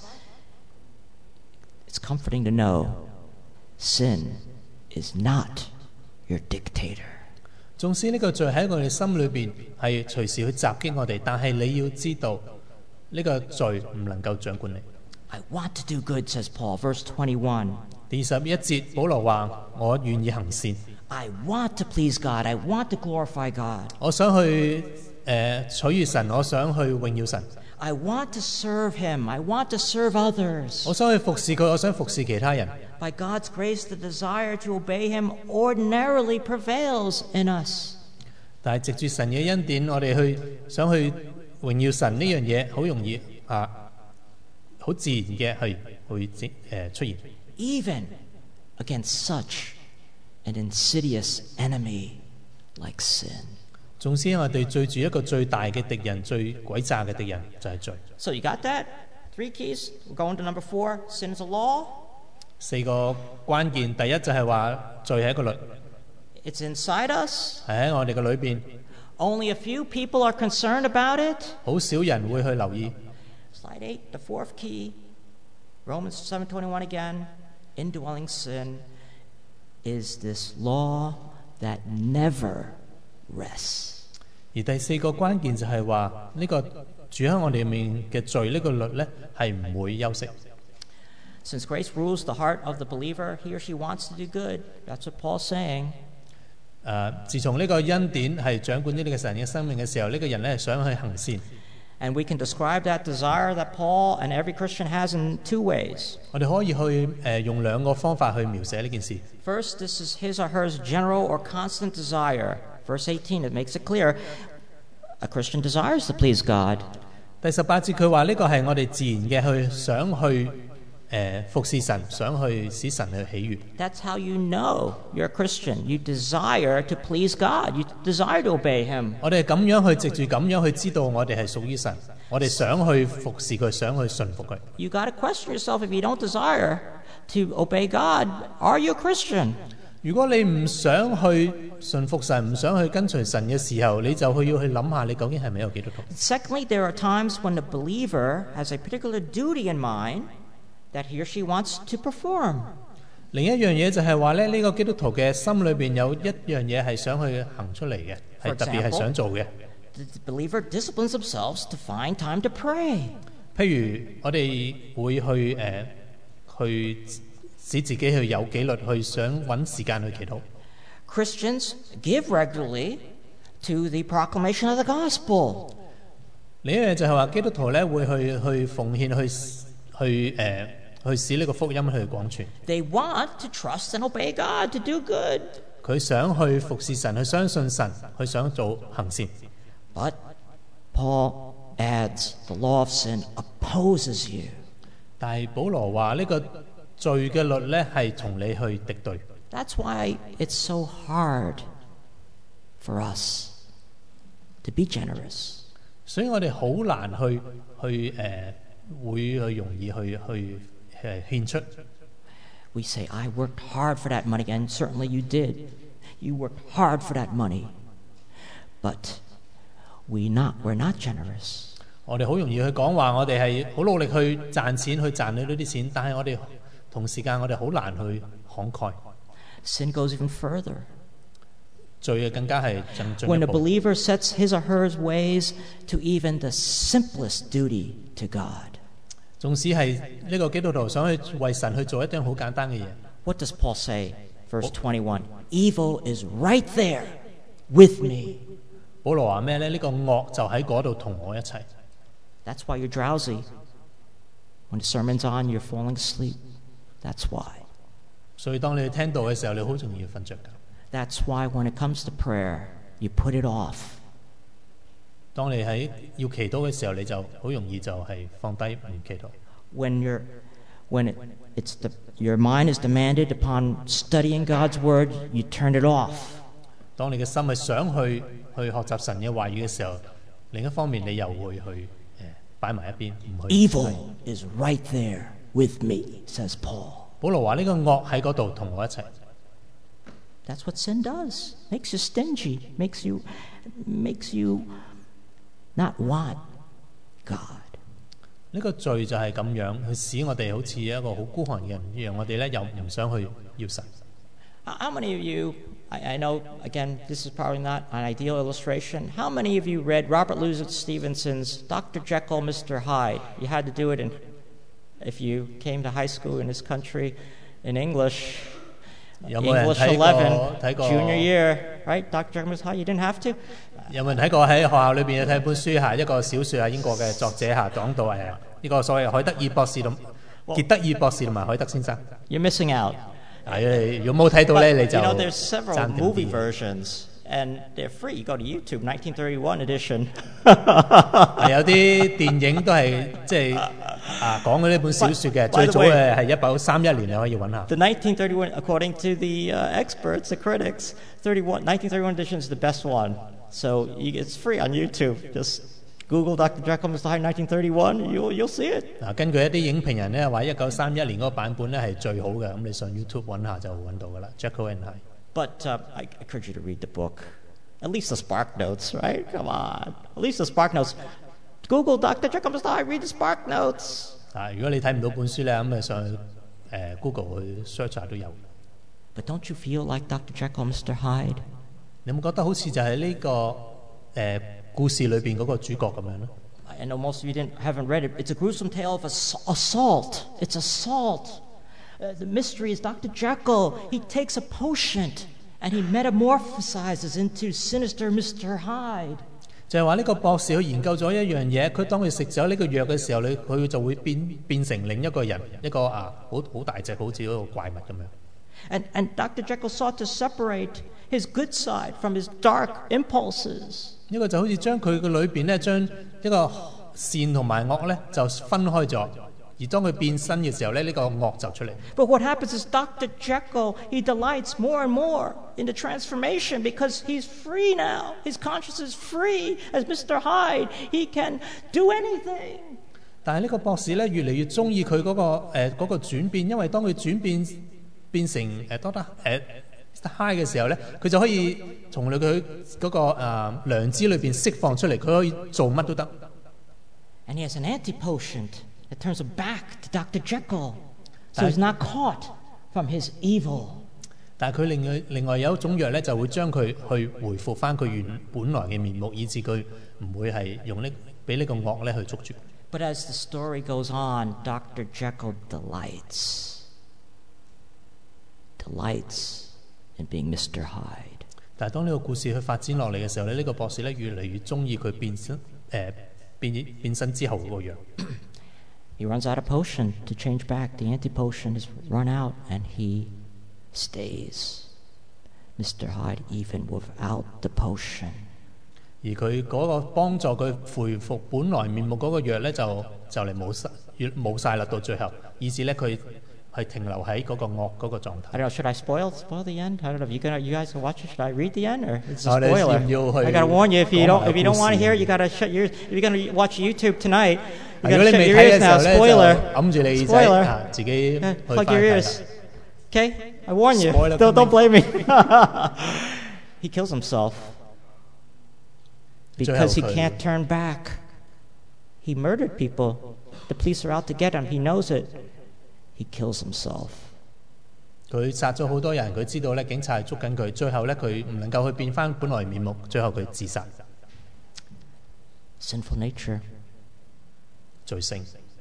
it's comforting to know sin is not your dictator. 縱使呢個罪喺我哋心裏邊係隨時去襲擊我哋，但係你要知道呢個罪唔能夠掌管你。 I want to do good, says Paul, verse twenty-one. 第二十一節，保羅話：我願意行善， I want to please God. I want to glorify God. 我想去誒、呃取悅神，我想去榮耀神， I want to serve Him. I want to serve others. 我想去服侍佢，我想服侍其他人。 By God's grace, the desire to obey Him ordinarily prevails in us. 但係藉住神嘅恩典，我哋去想去榮耀神呢樣嘢，好容易啊，好自然嘅係會誒、呃、出現。 Even against such an insidious enemy like sin. 總之，我哋對住一個最大嘅敵人、最詭詐嘅敵人就係罪。 So you got that? Three keys. We're going to number four. Sin is a law. 四個關鍵，第一就係話罪係一個律， It's inside us. 係喺我哋嘅裏邊， Only a few people are concerned about it. 好少人會去留意。 Slide eight, the fourth key. Romans seven twenty-one again. indwelling sin is this law that never rests. 而第四個關鍵就係話呢個住喺我哋入面嘅罪呢個律咧係唔會休息。 Since grace rules the heart of the believer, he or she wants to do good. That's what Paul's saying. 誒、自從呢個恩典係掌管呢個神嘅生命嘅時候，呢、個人咧係想去行善。 And we can describe that desire that Paul and every Christian has in two ways. 我哋可以去誒、用兩個方法去描寫呢件事。 First, this is his or her general or constant desire. Verse eighteen, it makes it clear a Christian desires to please God. 第十八節佢話呢個係我哋自然嘅去想去誒、服侍神，想去使神去喜悅。 That's how you know you're a Christian. You desire to please God. You desire to obey Him. 我哋咁樣去藉住咁樣去知道我哋係屬於神，我哋想去服侍佢，想去順服佢。 You got to question yourself if you don't desire to obey God. Are you a Christian? 如果你唔想去順服神，唔想去跟隨神嘅時候，你就去要去諗下你究竟係咪一個基督徒。 Secondly, there are times when the believer has a particular duty in mind that he or she wants to perform. 另一樣嘢就係話咧，呢個基督徒嘅心裏邊有一樣嘢係想去行出嚟嘅，係 For 特別係 example? 想做嘅。 The believer disciplines themselves to find time to pray. 譬如我哋會去誒、呃去使自己去有紀律，去想揾時間去祈禱。 Christians give regularly to the proclamation of the gospel. 另一樣就係話基督徒咧會去去奉獻去去誒、呃去使呢個福音去廣傳。 They want to trust and obey God to do good. 佢想去服侍神，去相信神，佢想做行善。 But Paul adds the law of sin opposes you. 但係保羅話呢個罪嘅律咧係同你去敵對。 That's why it's so hard for us to be generous. 所以我哋好難去去誒、呃、會去容易去去誒獻出。 We say, I worked hard for that money, and certainly you did. You worked hard for that money. But we not, we're not generous. 我哋好容易去講話，我哋係好努力去賺錢，去賺你呢啲錢，但係我哋同時間我哋好難去慷慨。 Sin goes even further. 罪嘅更加係進進 When 一 a 步。 believer sets his or her ways to even the simplest duty to God. 縱使係呢個基督徒想去為神去做一啲好簡單嘅嘢， What does Paul say? Verse twenty-one. Evil is right there with me. 保羅話咩呢？呢、個惡就喺嗰度同我一齊。 That's why you're drowsy. When the sermon's on, you're falling asleep. That's why. 所以當你聽到嘅時候，你好容易要瞓着㗎。 That's why when it comes to prayer, you put it off. 當你喺要祈禱嘅時候，你就好容易就係放低唔祈禱。 When you're when it, it's the, your mind is demanded upon studying God's word, you turn it off. 當你嘅心係想去去學習神嘅話語嘅時候，另一方面你又會去誒擺埋一邊，唔去。 Evil is right there with me, says Paul. 保羅話呢個惡喺嗰度同我一齊。 That's what sin does. Makes you stingy, makes you makes you not want God. 呢個罪就係咁樣，去使我哋好似一個好孤寒嘅人一樣，我哋咧又唔想去要神。 How many of you, I, I know, again, this is probably not an ideal illustration. How many of you read Robert Louis Stevenson's Doctor Jekyll, Mister Hyde? You had to do it in, if you came to high school in this country, in English. 有冇人 English 睇過 eleven, 睇過 junior year, right? Doctor Jekyll, Mister Hyde, you didn't have to? 有冇人睇過喺學校裏邊睇本書嚇，一個小説啊，英國嘅作者嚇講到誒呢個所謂海德爾博士同傑德爾博士同埋海德先生。 You're missing out. 係如果冇睇到 But, 咧，你就 you know, there's several 爭啲 movie 啲 versions, and they're free. You go to YouTube, nineteen thirty-one edition. 係有啲電影都係即係啊講嘅呢本小説嘅， By 最 the 早 way- 嘅係一九三一年，你可以揾下。 The nineteen thirty-one, according to the uh, experts, the critics, thirty-one, nineteen thirty-one edition is the best one. So you, it's free on YouTube. Just Google Doctor Jekyll, Mister Hyde, nineteen thirty-one. You'll you'll see it. 嗱，根據一啲影評人咧話，一九三一年嗰個版本咧係最好嘅，咁你上 YouTube 揾下就揾到噶啦。Jekyll and Hyde。 But uh, I encourage you to read the book. At least the Spark Notes, right? Come on. At least the Spark Notes. Google Doctor Jekyll, Mister Hyde. Read the Spark Notes. 啊，如果你睇唔到本書咧，咁咪上去誒 Google 去 search 下都有。 But don't you feel like Doctor Jekyll and Mister Hyde? 你有冇覺得好似就係呢、個誒、呃故事裏邊嗰個主角咁樣咧？ I know most of you didn't, haven't read it. It's a gruesome tale of ass- assault. It's assault. Uh, the mystery is Doctor Jekyll. He takes a potion and he metamorphosizes into sinister Mister Hyde. 就係話呢個博士去研究咗一樣嘢，佢當佢食咗呢個藥嘅時候，你佢就會變變成另一個人，一個啊好好大隻，好似嗰個怪物咁樣。 And, and Doctor Jekyll sought to separate his good side from his dark impulses. 呢個就好似將佢嘅裏邊咧，將一個善同埋惡咧就分開咗，而當佢變身嘅時候咧，呢、個惡就出嚟。 But what happens is Doctor Jekyll, he delights more and more in the transformation because he's free now. His conscience is free. As Mister Hyde, he can do anything. 但係呢個博士咧，越嚟越中意佢嗰個誒嗰、個轉變，因為當佢轉變變成誒多得誒 high 嘅時候咧，佢就可以從佢佢嗰個誒、呃、良知裏邊釋放出嚟，佢可以做乜都得。 And he has an anti-potion that turns him back to Doctor Jekyll, so he's not caught from his evil. 但係佢另外另外有一種藥咧，就會將佢去回復翻佢原本來嘅面目，以致佢唔會係用呢俾呢個惡咧去捉住。 But as the story goes on, Doctor Jekyll delights. Delights in being Mister Hyde. 但係當呢個故事去發展落嚟嘅時候咧，呢、個博士咧越嚟越中意佢變身誒、呃、變變身之後嗰個樣。 He runs out of potion to change back. The anti-potion is run out, and he stays Mister Hyde even without the potion. 而佢嗰個幫助佢恢復本來面目嗰個藥咧，就就嚟冇晒，越冇晒啦，到最後，以至咧佢係停留喺嗰個惡嗰個狀 I 態。 don't know. Should I spoil spoil the end? I don't know. You gonna you guys can watch it. Should I read the end or it's a 我哋 spoiler? 要唔要去 I gotta warn you if you 講 don't 埋 if you don't want to 故事？ hear it, you gotta shut your. If you're gonna watch YouTube tonight, you 如果 gotta 你 shut 未 your 睇 ears 嘅時 now. 候咧， Spoiler. 就揞住你耳仔 Spoiler. 啊，自己 Okay, 去 plug 翻 your 睇 ears. 啦。 Okay, I warn you. Spoiler Don't don't blame coming. me. He kills himself because he 最後佢 can't turn back. He murdered people. The police are out to get him. He knows it. He kills himself. 佢殺咗好多人，佢知道咧警察係捉緊佢，最後咧佢唔能夠去變翻本來面目，最後佢自殺， Sinful nature. 罪性。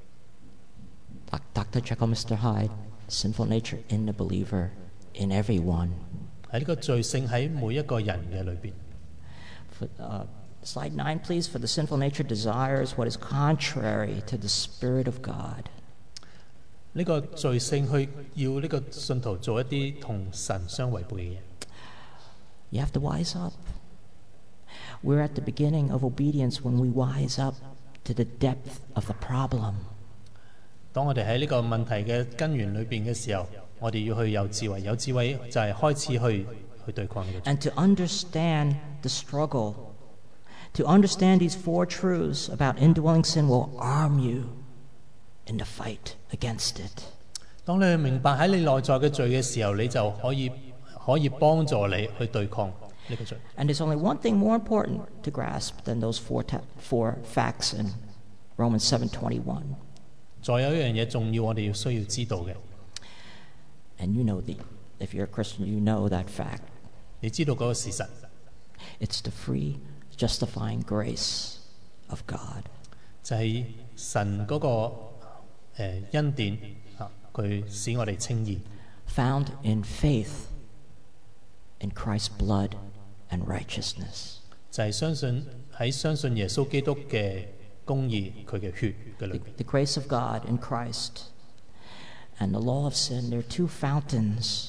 Doc- Doctor Jekyll, Mister Hyde. Sinful nature in the believer, in everyone. 喺呢個罪性喺每一個人嘅裏邊。 For, uh, slide nine, please. For the sinful nature desires what is contrary to the Spirit of God. 呢個罪性去要呢個信徒做一啲同神相違背嘅嘢。 You have to wise up. We're at the beginning of obedience when we wise up to the depth of the problem. 當我哋喺呢個問題嘅根源裏邊嘅時候，我哋要去有智慧，有智慧就係開始去去對抗呢個罪。 And to understand the struggle, to understand these four truths about indwelling sin will arm you in the fight against it. 當你去明白喺你內在嘅罪嘅時候，你就可以可以幫助你去對抗呢個罪。 And there's only one thing more important to grasp than those four, ta- four facts in Romans seven twenty-one. 再有一樣嘢重要，我哋要需要知道嘅， And you know the, if you're a Christian, you know that fact. 你知道嗰個事實 It's the free, justifying grace of God. 就係神嗰、個、呃、恩典啊，佢使我哋稱義， Found in faith in Christ's blood and righteousness. 就係相信喺相信耶穌基督嘅公義，佢嘅血嘅裏 The, 邊。 the grace of God in Christ and the law of sin, they're two fountains.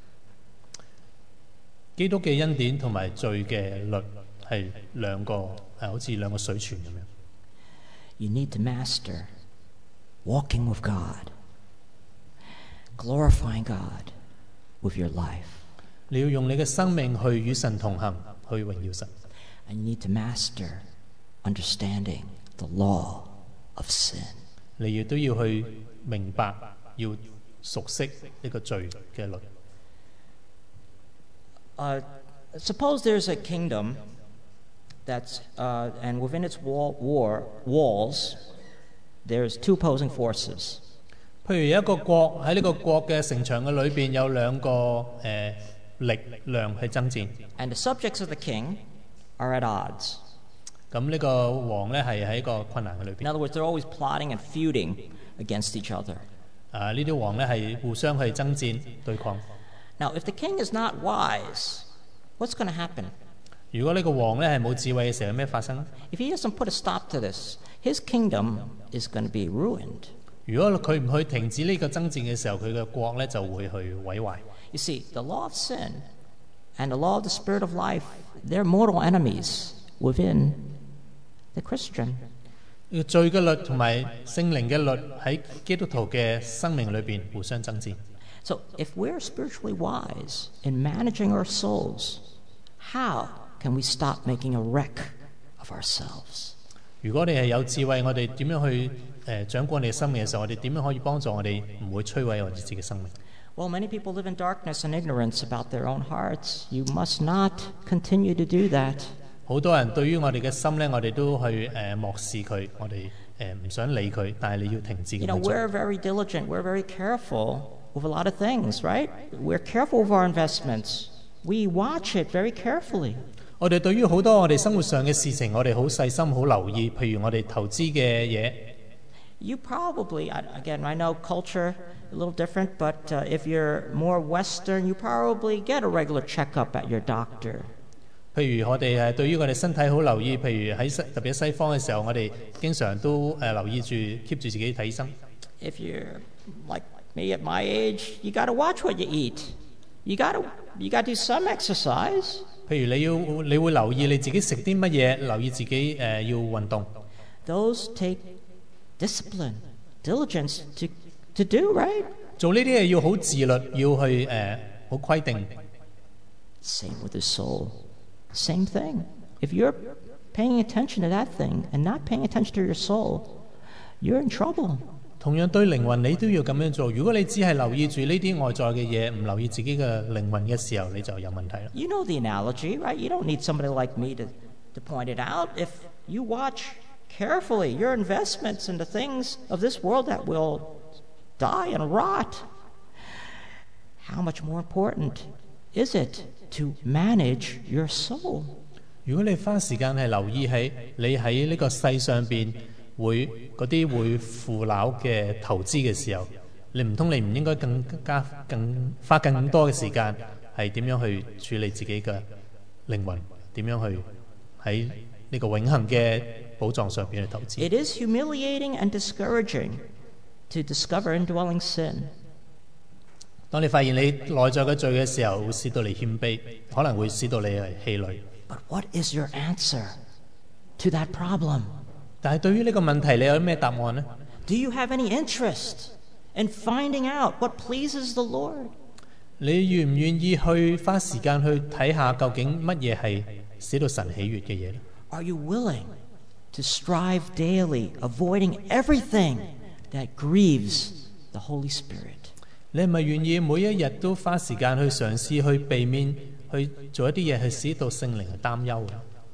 基督嘅恩典同埋罪嘅律係兩個誒，好似兩個水泉咁樣。 You need to master walking with God, glorifying God with your life. 你要用你嘅生命去與神同行，去榮耀神。 And you need to master understanding the law of sin. 你亦都要去明白，要熟悉呢個罪嘅律。 Uh, suppose there's a kingdom that's, uh, and within its wall, war, walls, there's two opposing forces. 譬如有一個國喺呢個國嘅城牆嘅裏邊有兩個誒、呃、力量去爭戰， And the subjects of the king are at odds. 咁呢個王咧係喺一個困難嘅裏 In 邊。 other words, they're always plotting and feuding against each other. 啊，呢啲王咧係互相去爭戰對抗。 Now, if the king is not wise, what's going to happen? 如果呢個王咧係冇智慧嘅時候，有咩發生？ If he doesn't put a stop to this, his kingdom is going to be ruined. 如果佢唔去停止呢個爭戰嘅時候，佢嘅國咧就會去毀壞。 You see, the law of sin and the law of the spirit of life, they're mortal enemies within the Christian. 罪嘅律同埋聖靈嘅律喺基督徒嘅生命裏邊互相爭戰。 So if we're spiritually wise in managing our souls, how can we stop making a wreck of ourselves? 如果你係有智慧，我哋點樣去誒、呃、掌管你嘅生命嘅時候，我哋點樣可以幫助我哋唔會摧毀我哋自己嘅生命？ Well, many people live in darkness and ignorance about their own hearts. You must not continue to do that. 好多人對於我哋嘅心咧，我哋都去誒、呃、漠視佢，我哋誒唔想理佢，但係你要停止 You 咁 know, 樣做。 we're very diligent. We're very careful with a lot of things, right? We're careful with our investments. We watch it very carefully. 我哋對於好多我哋生活上嘅事情，我哋好細心、好留意。譬如我哋投資嘅嘢， You probably, I- again, I know culture a little different, but uh, if you're more Western, you probably get a regular checkup at your doctor. 譬如我哋誒對於我哋身體好留意。譬如喺西特別喺西方嘅時候，我哋經常都誒留意住 keep 住自己睇醫生。 If you're like me at my age, you got to watch what you eat. You got to you got to do some exercise. 譬如你要你會留意你自己食啲乜嘢，留意自己誒、呃、要運動。 Those take discipline, diligence to to do, right? 做呢啲嘢要好自律，要去誒好規定。 Same with the soul. Same thing. If you're paying attention to that thing and not paying attention to your soul, you're in trouble. 同樣對靈魂，你都要咁樣做。如果你只係留意住呢啲外在嘅嘢，唔留意自己嘅靈魂嘅時候，你就有問題啦。 You know the analogy, right? You don't need somebody like me to, to point it out. If you watch carefully your investments in the things of this world that will die and rot, how much more important is it to manage your soul? 如果你花時間係留意喺你喺呢個世上邊會嗰啲會腐朽嘅投資嘅時候，你唔通你唔應該更加更花更多嘅時間係點樣去處理自己嘅靈魂？點樣去喺呢個永恆嘅寶藏上邊去投資？ It is humiliating and discouraging to discover indwelling sin. 當你發現你內在嘅罪嘅時候，會使到你謙卑，可能會使到你係氣餒。 But what is your answer to that problem? 但係對於呢個問題，你有咩答案呢？ Do you have any interest in finding out what pleases the Lord? 你願唔願意去花時間去睇下究竟乜嘢係使到神喜悅嘅嘢呢？ Are you willing to strive daily, avoiding everything that grieves the Holy Spirit? 你係咪願意每一日都花時間去嘗試去避免去做一啲嘢，去使到聖靈去擔憂嘅？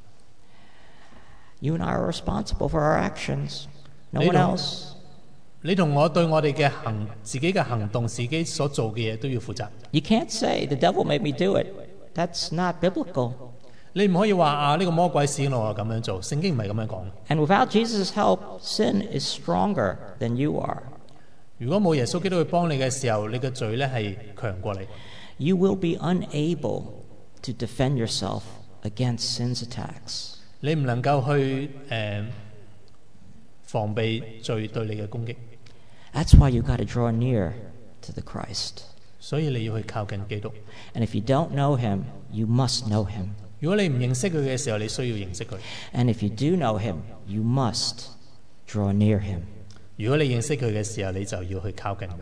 You and I are responsible for our actions. No They one don't- else. 你同我對我哋嘅行、自己嘅行動、自己所做嘅嘢都要負責。 You can't say the devil made me do it. That's not biblical. 你唔可以話啊呢個魔鬼使我咁樣做，聖經唔係咁樣講。 And without Jesus' help, sin is stronger than you are. 如果冇耶穌基督去幫你嘅時候，你嘅罪咧係強過你， You will be unable to defend yourself against sin's attacks. 你唔能夠去誒、呃防備罪對你嘅攻擊， That's why you got to draw near to the Christ. 所以你要去靠近基督。 And if you don't know him, you must know him. 如果你唔認識佢嘅時候，你需要認識佢； And if you do know him, you must draw near him. 如果你認識佢嘅時候，你就要去靠近佢。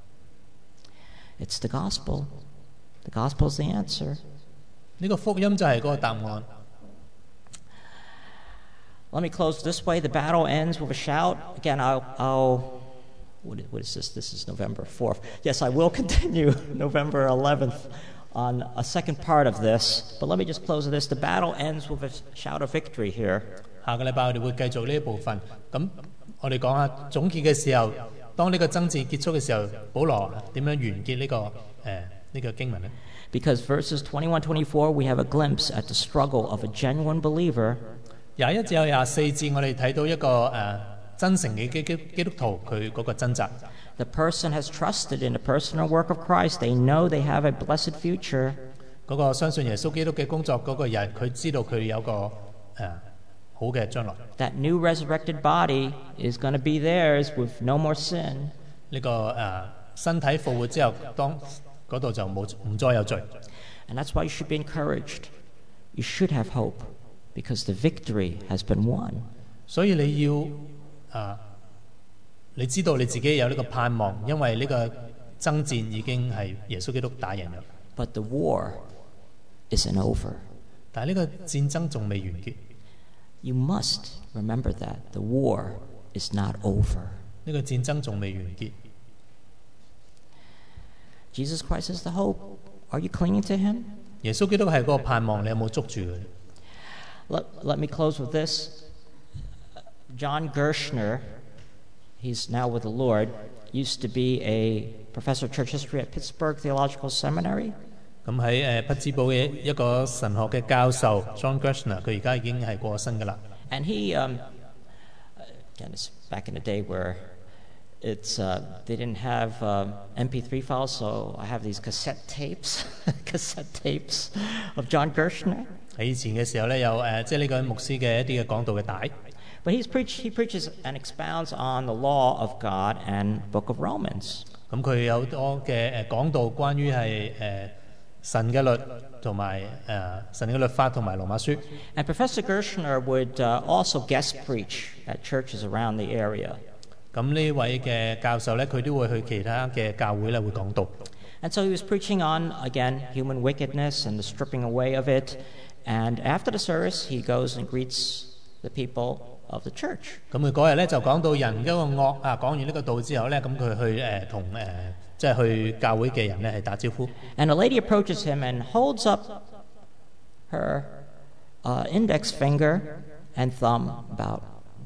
It's the gospel. The gospel is the answer. 呢個福音就係嗰個答案。 Let me close this way. The battle ends with a shout. Again, I'll, I'll what, what is this? This is November fourth. Yes, I will continue November eleventh on a second part of this. But let me just close with this. The battle ends with a shout of victory here. 下個禮拜我哋會繼續呢一部分。咁我哋講下總結嘅時候， 當呢個爭戰結束嘅時候，保羅點樣完結呢、這個誒呢、呃這個經文呢？ Because verses twenty-one, twenty-four, we have a glimpse at the struggle of a genuine believer 廿一至有廿四節，我哋睇到一個誒、呃、真誠嘅基基基督徒佢嗰個掙扎。 The person has trusted in the personal work of Christ. They know they have a blessed future. 嗰個相信耶穌基督嘅工作嗰個人，佢知道佢有個誒、呃、好嘅將來。 That new resurrected body is going to be theirs with no more sin. 呢、這個誒、呃、身體復活之後，當嗰度就冇唔再有罪。 And that's why you should be encouraged. You should have hope because the victory has been won. 所以你要誒、呃，你知道你自己有呢個盼望，因為呢個爭戰已經係耶穌基督打贏咗。 But the war isn't over. 但係呢個戰爭仲未完結。 You must remember that. The war is not over. 呢個戰爭仲未完結。 Jesus Christ is the hope. Are you clinging to him? 耶穌基督係嗰個盼望，你有冇捉住佢？ Let, let me close with this. John Gershner, he's now with the Lord, used to be a professor of church history at Pittsburgh Theological Seminary. 咁喺誒匹茲堡嘅一個神學嘅教授 John Gershner， 佢而家已經係過身㗎啦。 And he, um, again, it's back in the day where it's uh, they didn't have uh, M P three files, so I have these cassette tapes, cassette tapes of John Gershner. 喺以前嘅時候咧，有誒即係呢個牧師嘅一啲嘅講道嘅帶。 But he's preach, he preaches and expounds on the law of God and Book of Romans. 咁佢有多嘅誒講道關於係誒神嘅律同埋誒神嘅律法同埋羅馬書。 And Professor Gershner would uh, also guest preach at churches around the area. 咁呢位嘅教授咧，佢都會去其他嘅教會咧會講道。 And so he was preaching on, again, human wickedness and the stripping away of it. And after the service, he goes and greets the people of the church. 咁佢嗰日咧就講到人嗰個惡啊，講完呢個道之後咧，咁佢去誒同誒即係去教會嘅人咧係打招呼。 And a lady approaches him and holds up her uh, index finger and thumb about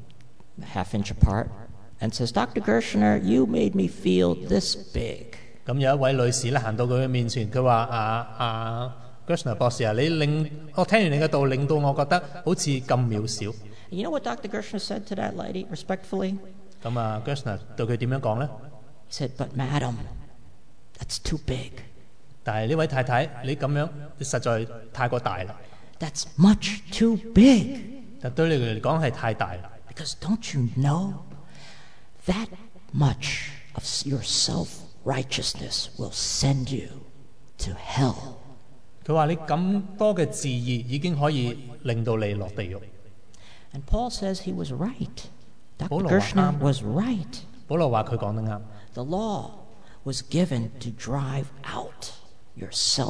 a half inch apart and says, Doctor Gershner, you made me feel this big. 咁有一位女士咧行到佢嘅面前，佢話：啊啊 Gershner 博士啊，你令我聽完你嘅道，令到我覺得好似咁渺小。 And you know what Doctor Gershner said to that lady, respectfully? 咁啊 Gershner 對佢點樣講咧？ He said, But madam, that's too big. 但係呢位太太，你咁樣你實在太過大啦。 That's much too big. 但對你嚟講係太大啦。 Because don't you know that much of your self-righteousness will send you to hell. 佢話你咁多嘅自義已經可以令到你落地獄。 And Paul says he was right. Doctor 保羅話 Gershner 啱。 was right. 保羅話佢講得啱。 The law was given to drive out your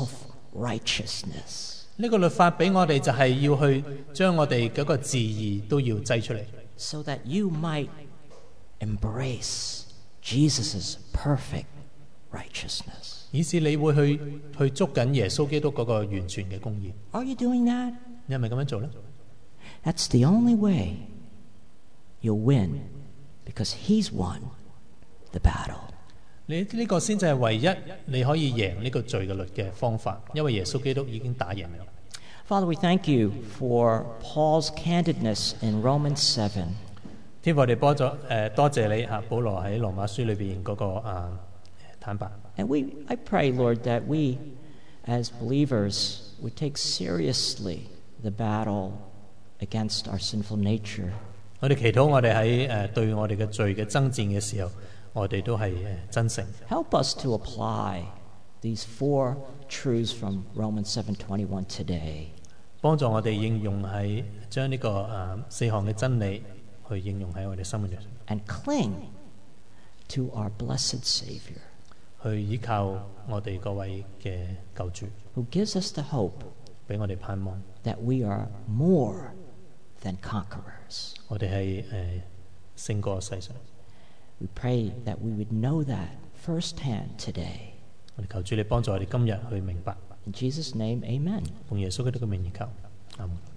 self-righteousness. 呢個律法俾我哋就係要去將我哋嗰個自義都要擠出嚟， So that you might embrace Jesus' perfect righteousness. 以致你會去去捉緊耶穌基督嗰個完全嘅公義。 Are you doing that? 你係咪咁樣做呢？ That's the only way you'll win, because he's won the battle. 你呢個先至係唯一你可以贏呢個罪嘅律嘅方法，因為耶穌基督已經打贏咗。 Father, we thank you for Paul's candidness in Romans seven. 天父，我哋多咗誒多謝你嚇，保羅喺羅馬書裏邊嗰個啊坦白。 And we, I pray, Lord, that we, as believers, would take seriously the battle against our sinful nature. 我哋祈禱我哋喺誒對我哋嘅罪嘅爭戰嘅時候，我哋都係誒真誠。 Help us to apply these four truths from Romans seven twenty-one today. 幫助我哋應用喺將呢、這個誒、呃、四項嘅真理去應用喺我哋生活上， And cling to our blessed Savior, 去依靠我哋嗰位嘅救主， who gives us the hope 俾我哋盼望。 that we are more than conquerors. 我哋係誒勝過世上。 We pray that we would know that firsthand today. 我哋求主你幫助我哋今日去明白。 In Jesus' name, amen. 奉耶穌基督嘅名而求，阿門。